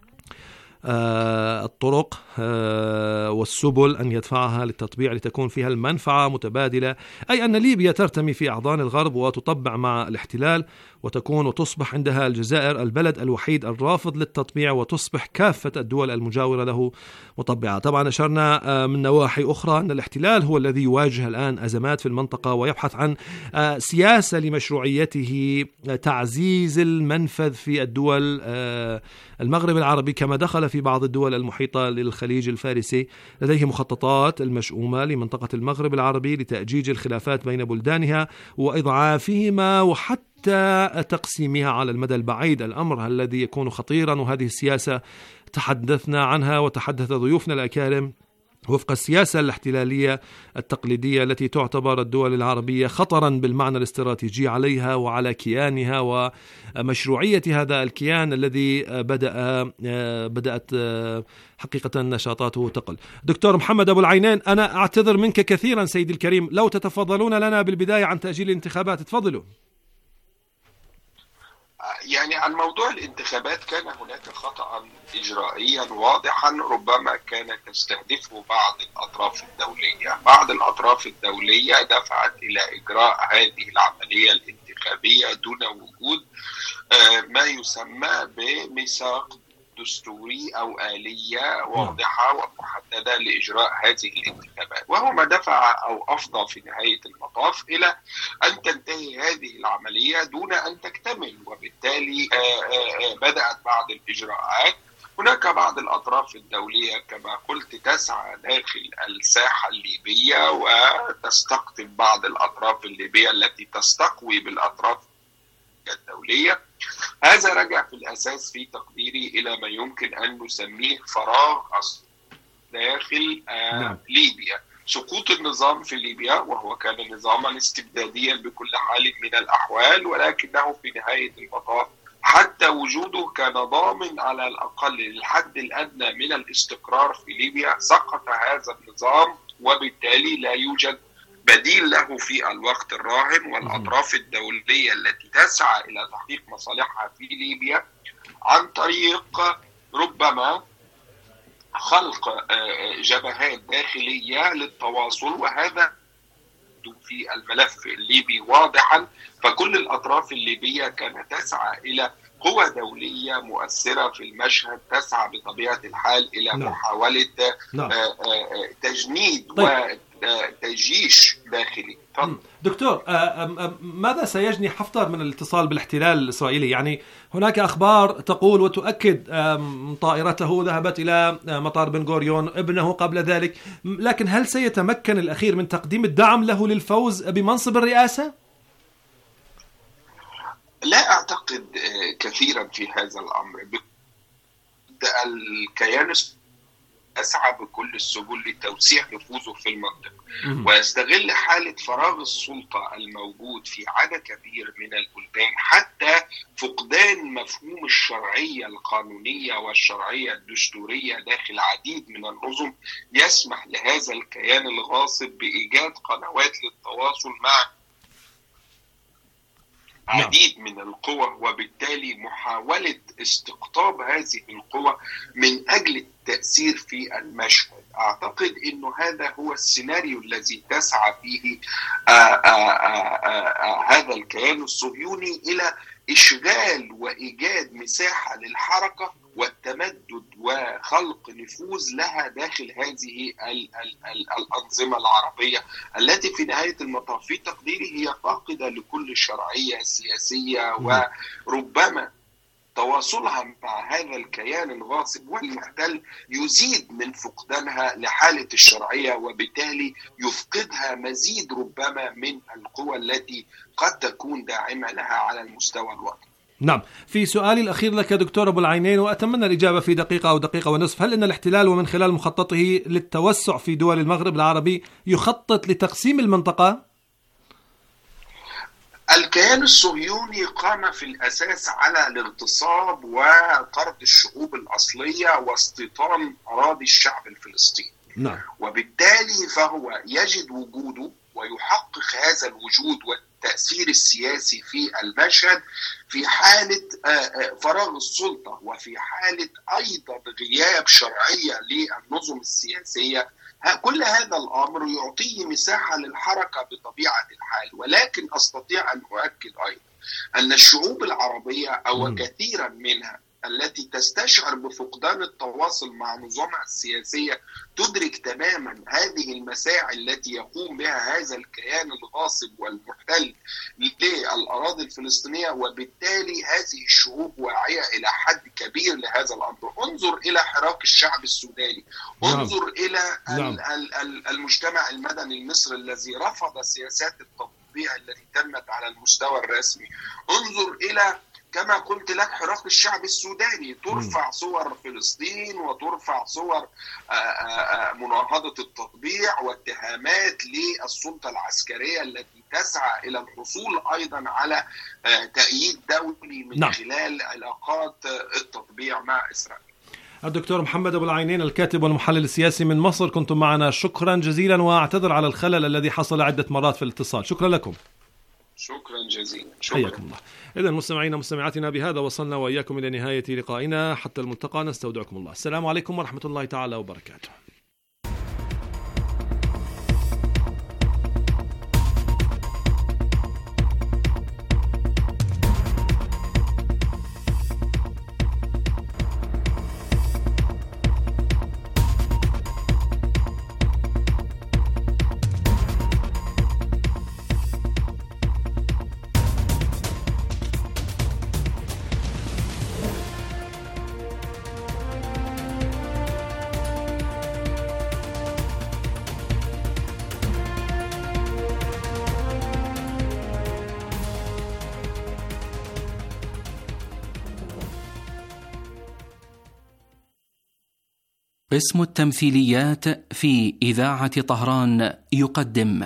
آه الطرق آه والسبل أن يدفعها للتطبيع لتكون فيها المنفعة متبادلة، أي أن ليبيا ترتمي في أحضان الغرب وتطبع مع الاحتلال وتكون وتصبح عندها الجزائر البلد الوحيد الرافض للتطبيع، وتصبح كافة الدول المجاورة له مطبعة. طبعا أشرنا آه من نواحي أخرى أن الاحتلال هو الذي يواجه الآن أزمات في المنطقة ويبحث عن آه سياسة لمشروعيته آه تعزيز المنفذ في الدول آه المغرب العربي، كما دخل في بعض الدول المحيطة للخليج الفارسي لديه مخططات المشؤومة لمنطقة المغرب العربي لتأجيج الخلافات بين بلدانها وإضعافهما وحتى تقسيمها على المدى البعيد، الأمر الذي يكون خطيرا. وهذه السياسة تحدثنا عنها وتحدث ضيوفنا الأكارم وفق السياسة الاحتلالية التقليدية التي تعتبر الدول العربية خطرا بالمعنى الاستراتيجي عليها وعلى كيانها ومشروعية هذا الكيان الذي بدأ بدأت حقيقة نشاطاته تقل. دكتور محمد أبو العينين، أنا أعتذر منك كثيرا سيدي الكريم، لو تتفضلون لنا بالبداية عن تأجيل الانتخابات، تفضلوا. يعني عن موضوع الانتخابات كان هناك خطأ إجرائيا واضحا ربما كان تستهدفه بعض الأطراف الدولية. بعض الأطراف الدولية دفعت إلى إجراء هذه العملية الانتخابية دون وجود ما يسمى بميثاق دستوري أو آلية واضحة ومحددة لإجراء هذه الانتخابات، وهو ما دفع أو أفضى في نهاية المطاف إلى أن تنتهي هذه العملية دون أن تكتمل، وبالتالي بدأت بعض الإجراءات. هناك بعض الأطراف الدولية كما قلت تسعى داخل الساحة الليبية وتستقطب بعض الأطراف الليبية التي تستقوي بالأطراف الدولية. هذا رجع في الأساس في تقديري إلى ما يمكن أن نسميه فراغ داخل آه ليبيا، سقوط النظام في ليبيا، وهو كان نظاما استبداديا بكل حال من الأحوال، ولكنه في نهاية المطاف حتى وجوده كان ضامن على الأقل الحد الأدنى من الاستقرار في ليبيا. سقط هذا النظام وبالتالي لا يوجد بديل له في الوقت الراهن، والأطراف الدولية التي تسعى إلى تحقيق مصالحها في ليبيا عن طريق ربما خلق جبهات داخلية للتواصل، وهذا في الملف الليبي واضحا. فكل الأطراف الليبية كانت تسعى إلى قوى دولية مؤثرة في المشهد، تسعى بطبيعة الحال إلى نعم. محاولة نعم. تجنيد طيب. وتجيش داخلي. دكتور، ماذا سيجني حفتر من الاتصال بالاحتلال الإسرائيلي؟ يعني هناك أخبار تقول وتؤكد طائرته ذهبت إلى مطار بن غوريون، ابنه قبل ذلك، لكن هل سيتمكن الأخير من تقديم الدعم له للفوز بمنصب الرئاسة؟ لا أعتقد كثيرا في هذا الأمر. الكيان أسعى بكل السبل لتوسيع نفوذه في المنطقة ويستغل حالة فراغ السلطة الموجود في عدد كبير من البلدان، حتى فقدان مفهوم الشرعية القانونية والشرعية الدستورية داخل عديد من النظم، يسمح لهذا الكيان الغاصب بإيجاد قنوات للتواصل مع عديد من القوى، وبالتالي محاولة استقطاب هذه القوى من أجل التأثير في المشهد. أعتقد أنه هذا هو السيناريو الذي تسعى فيه آآ آآ آآ هذا الكيان الصهيوني إلى إشغال وإيجاد مساحة للحركة والتمدد وخلق نفوذ لها داخل هذه ال ال ال الأنظمة العربية التي في نهاية المطاف في تقديري هي فاقدة لكل شرعية سياسية، وربما تواصلها مع هذا الكيان الغاصب والمحتل يزيد من فقدانها لحالة الشرعية، وبالتالي يفقدها مزيد ربما من القوى التي قد تكون داعمة لها على المستوى الوطني. نعم، في سؤالي الأخير لك دكتور أبو العينين، وأتمنى الإجابة في دقيقة أو دقيقة ونصف، هل إن الاحتلال ومن خلال مخططه للتوسع في دول المغرب العربي يخطط لتقسيم المنطقة؟ الكيان الصهيوني قام في الأساس على الاغتصاب وطرد الشعوب الأصلية واستيطان أراضي الشعب الفلسطيني. نعم. وبالتالي فهو يجد وجوده ويحقق هذا الوجود والتأثير السياسي في المشهد في حالة فراغ السلطة، وفي حالة أيضا غياب شرعية للنظم السياسية. كل هذا الأمر يعطيه مساحة للحركة بطبيعة الحال. ولكن أستطيع أن أؤكد أيضا أن الشعوب العربية أو كثيرا منها التي تستشعر بفقدان التواصل مع نظامها السياسية تدرك تماما هذه المساعي التي يقوم بها هذا الكيان الغاصب والمحتل للأراضي الفلسطينية، وبالتالي هذه الشعوب واعية إلى حد كبير لهذا الأمر. انظر إلى حراك الشعب السوداني، انظر نعم. إلى نعم. المجتمع المدني المصري الذي رفض سياسات التطبيع التي تمت على المستوى الرسمي، انظر إلى كما قلت لك حراك الشعب السوداني، ترفع صور فلسطين وترفع صور مناهضة التطبيع واتهامات للسلطة العسكرية التي تسعى إلى الحصول أيضا على تأييد دولي من نعم. خلال علاقات التطبيع مع إسرائيل. الدكتور محمد أبو العينين الكاتب والمحلل السياسي من مصر، كنتم معنا، شكرا جزيلا، وأعتذر على الخلل الذي حصل عدة مرات في الاتصال. شكرا لكم. شكرا جزيلا. حياكم الله. إذن مستمعينا مستمعاتنا، بهذا وصلنا وإياكم إلى نهاية لقائنا حتى الملتقى. نستودعكم الله. السلام عليكم ورحمة الله تعالى وبركاته. قسم التمثيليات في إذاعة طهران يقدم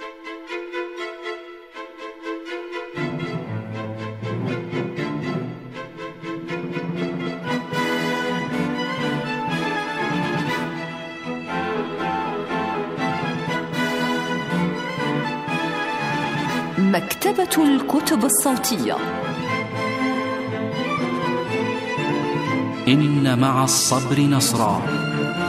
مكتبة الكتب الصوتية. إن مع الصبر نصرا.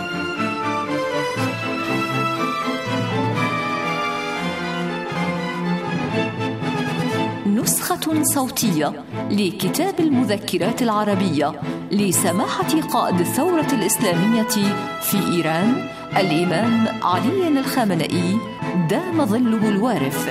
نسخة صوتية لكتاب المذكرات العربية لسماحة قائد الثورة الإسلامية في إيران الإمام علي الخامنئي دام ظله الوارث.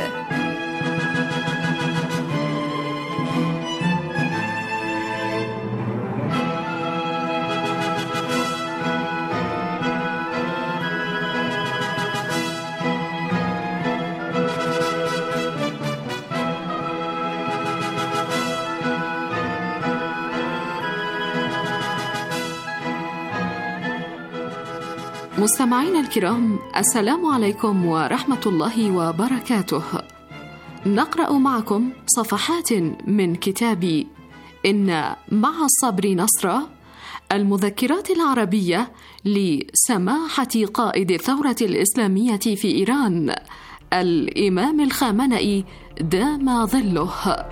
مستمعينا الكرام، السلام عليكم ورحمة الله وبركاته. نقرأ معكم صفحات من كتاب إن مع الصبر نصرا، المذكرات العربية لسماحة قائد الثورة الإسلامية في إيران الإمام الخامنئي دام ظله.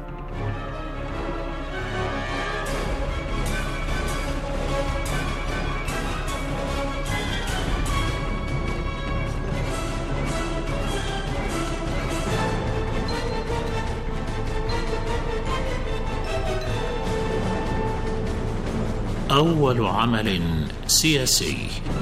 أول عمل سياسي.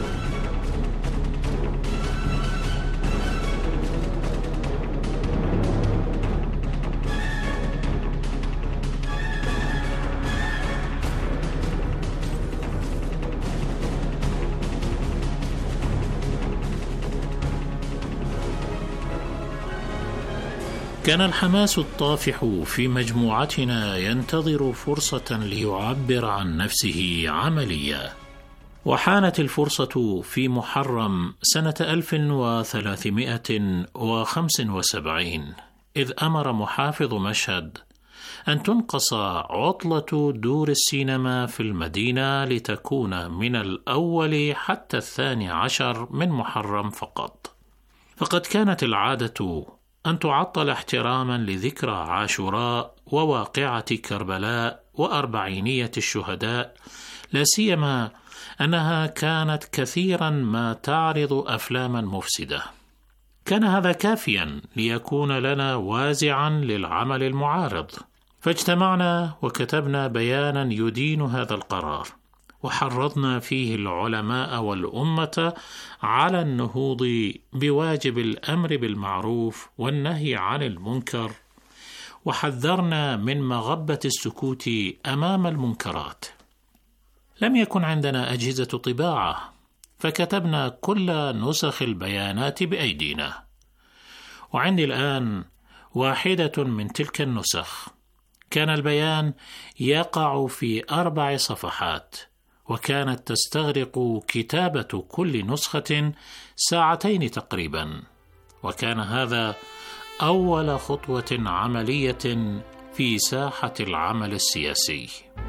كان الحماس الطافح في مجموعتنا ينتظر فرصة ليعبر عن نفسه عمليا، وحانت الفرصة في محرم سنة ألف وثلاثمائة وخمسة وسبعين إذ أمر محافظ مشهد أن تنقص عطلة دور السينما في المدينة لتكون من الأول حتى الثاني عشر من محرم فقط، فقد كانت العادة أن تعطل احتراما لذكرى عاشوراء وواقعة كربلاء وأربعينية الشهداء، لا سيما أنها كانت كثيرا ما تعرض أفلاما مفسدة. كان هذا كافيا ليكون لنا وازعا للعمل المعارض، فاجتمعنا وكتبنا بيانا يدين هذا القرار، وحرضنا فيه العلماء والأمة على النهوض بواجب الأمر بالمعروف والنهي عن المنكر، وحذرنا من مغبة السكوت أمام المنكرات. لم يكن عندنا أجهزة طباعة، فكتبنا كل نسخ البيانات بأيدينا، وعندي الآن واحدة من تلك النسخ. كان البيان يقع في أربع صفحات، وكانت تستغرق كتابة كل نسخة ساعتين تقريبا، وكان هذا أول خطوة عملية في ساحة العمل السياسي.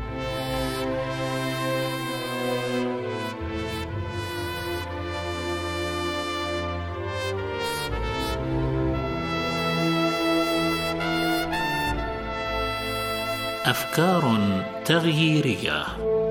أفكار تغييرية.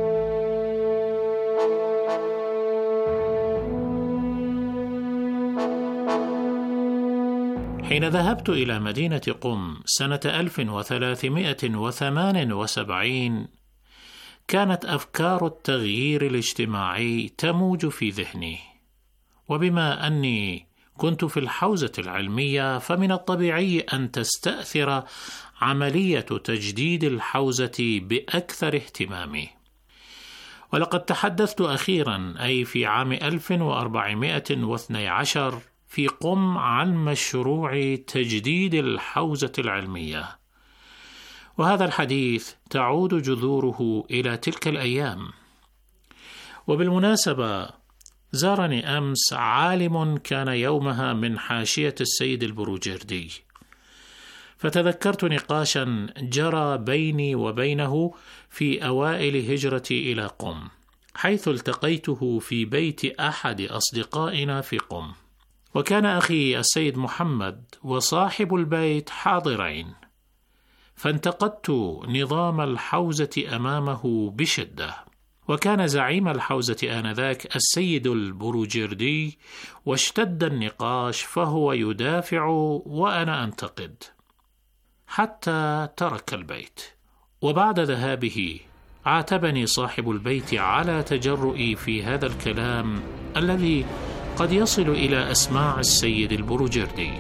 حين ذهبت إلى مدينة قم سنة ألف وثلاثمائة وثمانية وسبعين، كانت أفكار التغيير الاجتماعي تموج في ذهني، وبما أني كنت في الحوزة العلمية فمن الطبيعي أن تستأثر عملية تجديد الحوزة بأكثر اهتمامي. ولقد تحدثت أخيرا أي في عام ألف وأربعمائة واثني عشر في قم عن مشروع تجديد الحوزة العلمية، وهذا الحديث تعود جذوره إلى تلك الأيام. وبالمناسبة زارني أمس عالم كان يومها من حاشية السيد البروجردي، فتذكرت نقاشا جرى بيني وبينه في أوائل هجرتي إلى قم، حيث التقيته في بيت أحد أصدقائنا في قم، وكان أخي السيد محمد وصاحب البيت حاضرين، فانتقدت نظام الحوزة أمامه بشدة. وكان زعيم الحوزة آنذاك السيد البروجردي، واشتد النقاش، فهو يدافع وأنا أنتقد، حتى ترك البيت. وبعد ذهابه عاتبني صاحب البيت على تجرؤي في هذا الكلام الذي قد يصل إلى أسماع السيد البروجردي.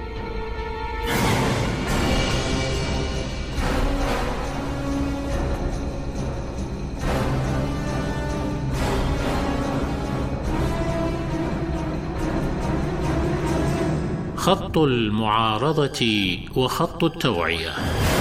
خط المعارضة وخط التوعية.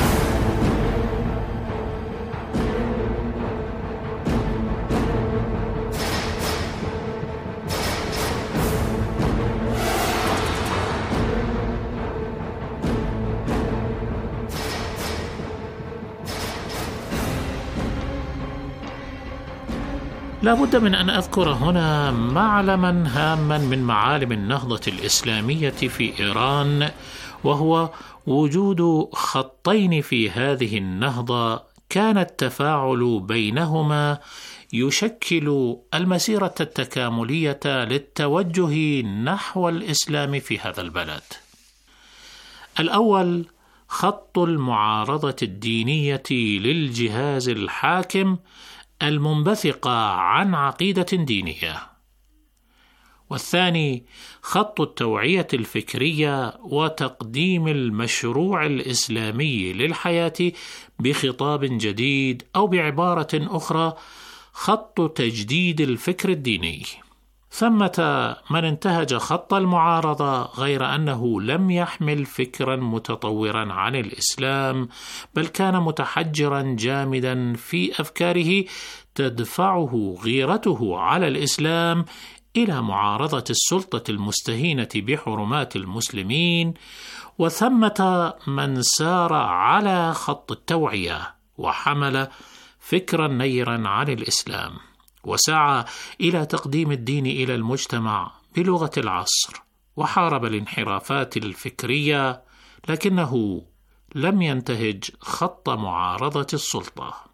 لا بد من أن أذكر هنا معلما هاما من معالم النهضة الإسلامية في إيران، وهو وجود خطين في هذه النهضة كان التفاعل بينهما يشكل المسيرة التكاملية للتوجه نحو الإسلام في هذا البلد. الأول خط المعارضة الدينية للجهاز الحاكم المنبثقة عن عقيدة دينية، والثاني خط التوعية الفكرية وتقديم المشروع الإسلامي للحياة بخطاب جديد، أو بعبارة أخرى خط تجديد الفكر الديني. ثمة من انتهج خط المعارضة غير أنه لم يحمل فكرا متطورا عن الإسلام، بل كان متحجرا جامدا في أفكاره تدفعه غيرته على الإسلام إلى معارضة السلطة المستهينة بحرمات المسلمين، وثمة من سار على خط التوعية وحمل فكرا نيرا عن الإسلام، وسعى إلى تقديم الدين إلى المجتمع بلغة العصر، وحارب الانحرافات الفكرية، لكنه لم ينتهج خط معارضة السلطة.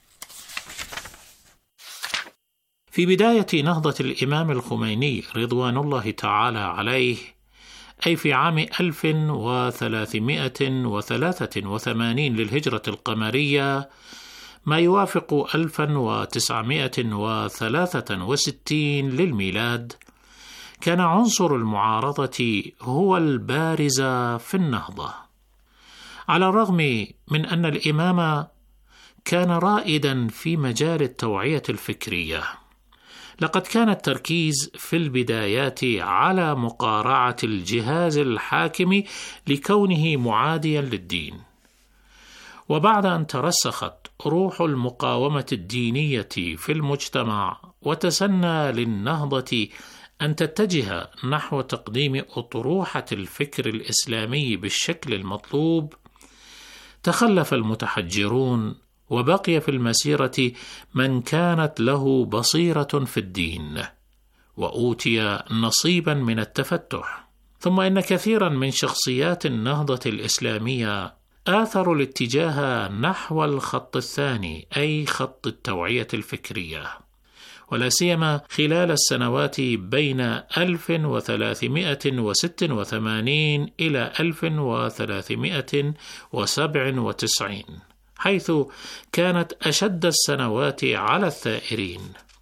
في بداية نهضة الإمام الخميني رضوان الله تعالى عليه، أي في عام ألف وثلاثمائة وثلاثة وثمانين للهجرة القمرية، ما يوافق ألف وتسعمائة وثلاثة وستين للميلاد، كان عنصر المعارضة هو البارز في النهضة. على الرغم من أن الإمام كان رائدا في مجال التوعية الفكرية، لقد كان التركيز في البدايات على مقارعة الجهاز الحاكم لكونه معاديا للدين. وبعد أن ترسخت روح المقاومة الدينية في المجتمع وتسنى للنهضة أن تتجه نحو تقديم أطروحة الفكر الإسلامي بالشكل المطلوب، تخلف المتحجرون وبقي في المسيرة من كانت له بصيرة في الدين وأوتي نصيبا من التفتح. ثم إن كثيرا من شخصيات النهضة الإسلامية آثروا الاتجاه نحو الخط الثاني، أي خط التوعية الفكرية، ولا سيما خلال السنوات بين ألف وثلاثمائة وستة وثمانين إلى ألف وثلاثمائة وسبعة وتسعين، حيث كانت أشد السنوات على الثائرين.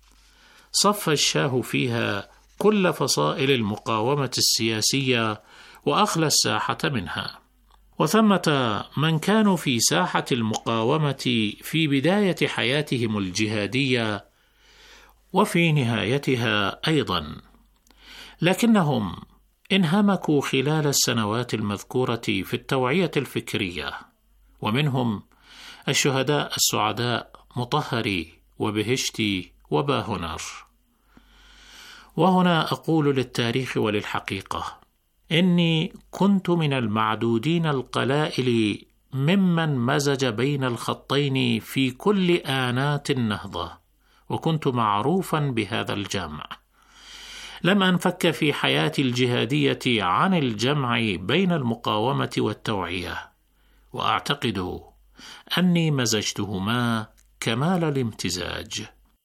صف الشاه فيها كل فصائل المقاومة السياسية وأخلى الساحة منها. وثمة من كانوا في ساحة المقاومة في بداية حياتهم الجهادية وفي نهايتها أيضا، لكنهم انهمكوا خلال السنوات المذكورة في التوعية الفكرية، ومنهم الشهداء السعداء مطهري وبهشتي وباهنر. وهنا أقول للتاريخ وللحقيقة إني كنت من المعدودين القلائل ممن مزج بين الخطين في كل آنات النهضة، وكنت معروفا بهذا الجمع. لم أنفك في حياتي الجهادية عن الجمع بين المقاومة والتوعية، وأعتقد أني مزجتهما كمال الامتزاج.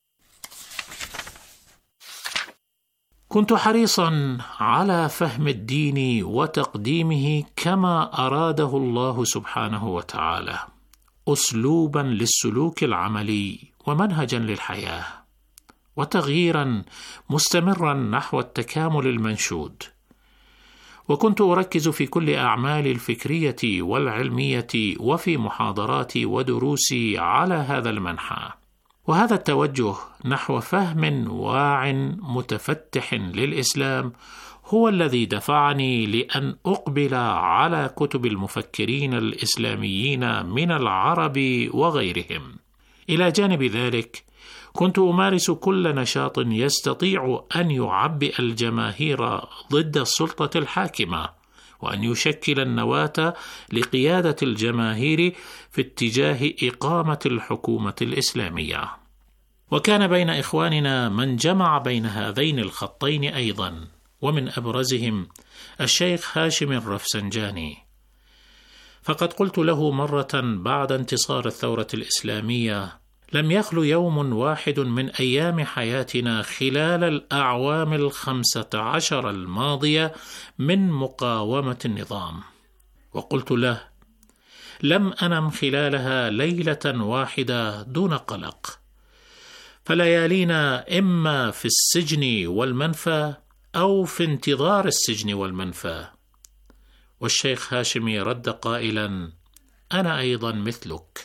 كنت حريصا على فهم الدين وتقديمه كما أراده الله سبحانه وتعالى، أسلوبا للسلوك العملي ومنهجا للحياة، وتغييرا مستمرا نحو التكامل المنشود. وكنت أركز في كل أعمالي الفكرية والعلمية وفي محاضراتي ودروسي على هذا المنحى. وهذا التوجه نحو فهم واع متفتح للإسلام هو الذي دفعني لأن أقبل على كتب المفكرين الإسلاميين من العرب وغيرهم. إلى جانب ذلك كنت أمارس كل نشاط يستطيع أن يعبئ الجماهير ضد السلطة الحاكمة، وأن يشكل النواة لقيادة الجماهير في اتجاه إقامة الحكومة الإسلامية. وكان بين إخواننا من جمع بين هذين الخطين أيضا، ومن أبرزهم الشيخ هاشم الرفسنجاني. فقد قلت له مرة بعد انتصار الثورة الإسلامية: لم يخل يوم واحد من أيام حياتنا خلال الأعوام الخمسة عشر الماضية من مقاومة النظام. وقلت له: لم أنم خلالها ليلة واحدة دون قلق، فليالينا إما في السجن والمنفى أو في انتظار السجن والمنفى. والشيخ هاشمي رد قائلا: أنا أيضا مثلك.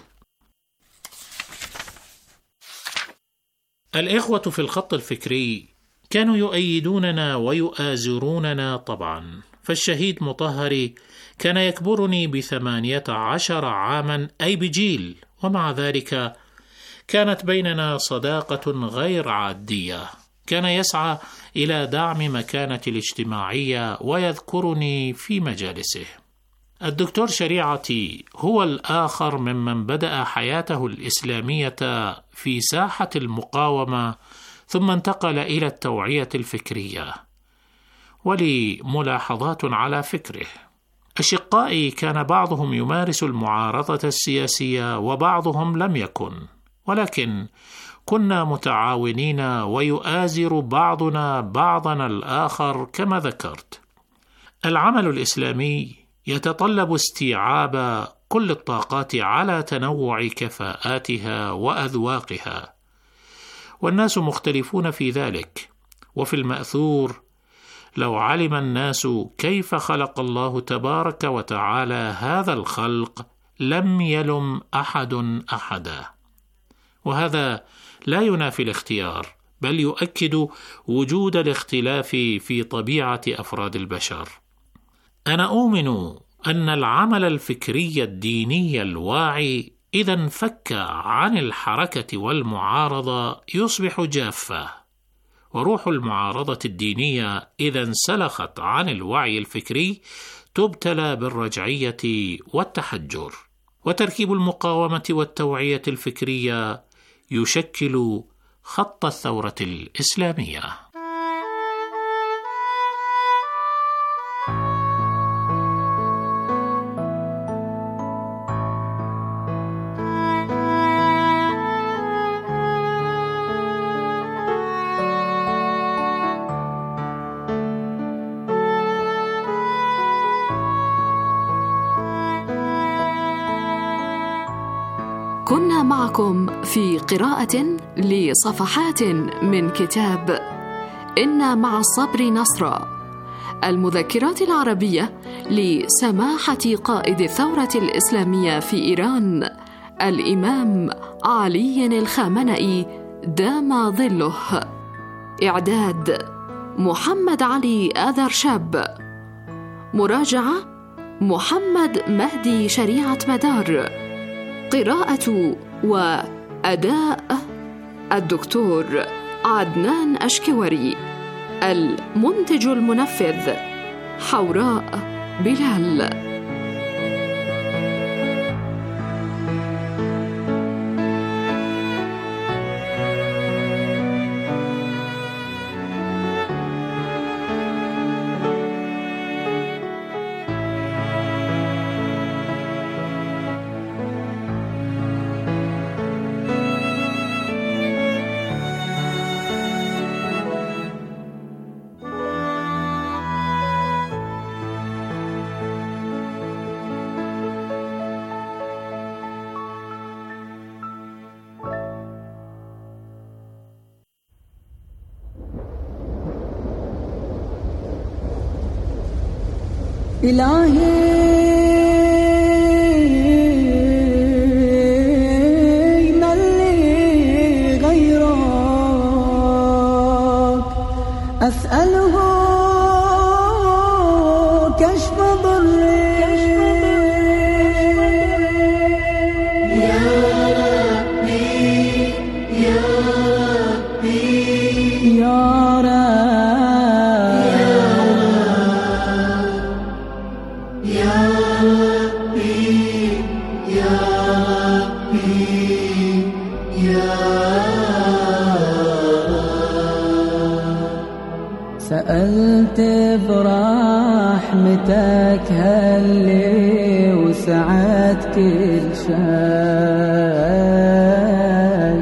الإخوة في الخط الفكري كانوا يؤيدوننا ويؤازروننا طبعا، فالشهيد مطهري كان يكبرني بثمانية عشر عاما، أي بجيل، ومع ذلك كانت بيننا صداقة غير عادية. كان يسعى إلى دعم مكانتي الاجتماعية ويذكرني في مجالسه. الدكتور شريعتي هو الآخر ممن بدأ حياته الإسلامية في ساحة المقاومة ثم انتقل إلى التوعية الفكرية، ولي ملاحظات على فكره. أشقائي كان بعضهم يمارس المعارضة السياسية وبعضهم لم يكن، ولكن كنا متعاونين ويؤازر بعضنا بعضنا الآخر كما ذكرت. العمل الإسلامي يتطلب استيعاب كل الطاقات على تنوع كفاءاتها وأذواقها، والناس مختلفون في ذلك. وفي المأثور: لو علم الناس كيف خلق الله تبارك وتعالى هذا الخلق لم يلم أحد أحدا. وهذا لا ينافي الاختيار، بل يؤكد وجود الاختلاف في طبيعة أفراد البشر. أنا أؤمن أن العمل الفكري الديني الواعي إذا انفك عن الحركة والمعارضة يصبح جافة، وروح المعارضة الدينية إذا انسلخت عن الوعي الفكري تبتلى بالرجعية والتحجر. وتركيب المقاومة والتوعية الفكرية يشكل خط الثورة الإسلامية. كنا معكم في قراءة لصفحات من كتاب إن مع الصبر نصرا، المذكرات العربية لسماحة قائد الثورة الإسلامية في إيران الإمام علي الخامنئي دام ظله. إعداد محمد علي آذرشاب، مراجعة محمد مهدي شريعة مدار، قراءة وأداء الدكتور عدنان أشكوري، المنتج المنفذ حوراء بلال. إلهي من لي غيرك أسأله كشف ضري يا ربي يا ربي يا سألت برحمتك هلي وسعت كل شيء،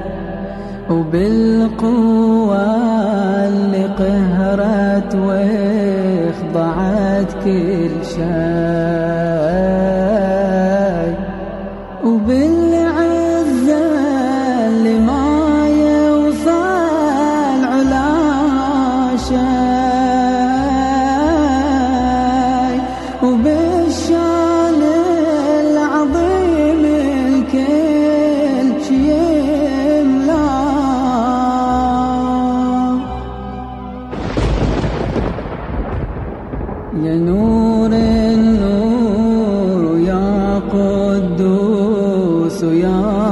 وبالقوة اللي قهرت واخضعت كل شيء، وبالعزة اللي ما يوصل علا شيء، وبالشان العظيم الكل شي يملا. يا نور النور يا قدوس يا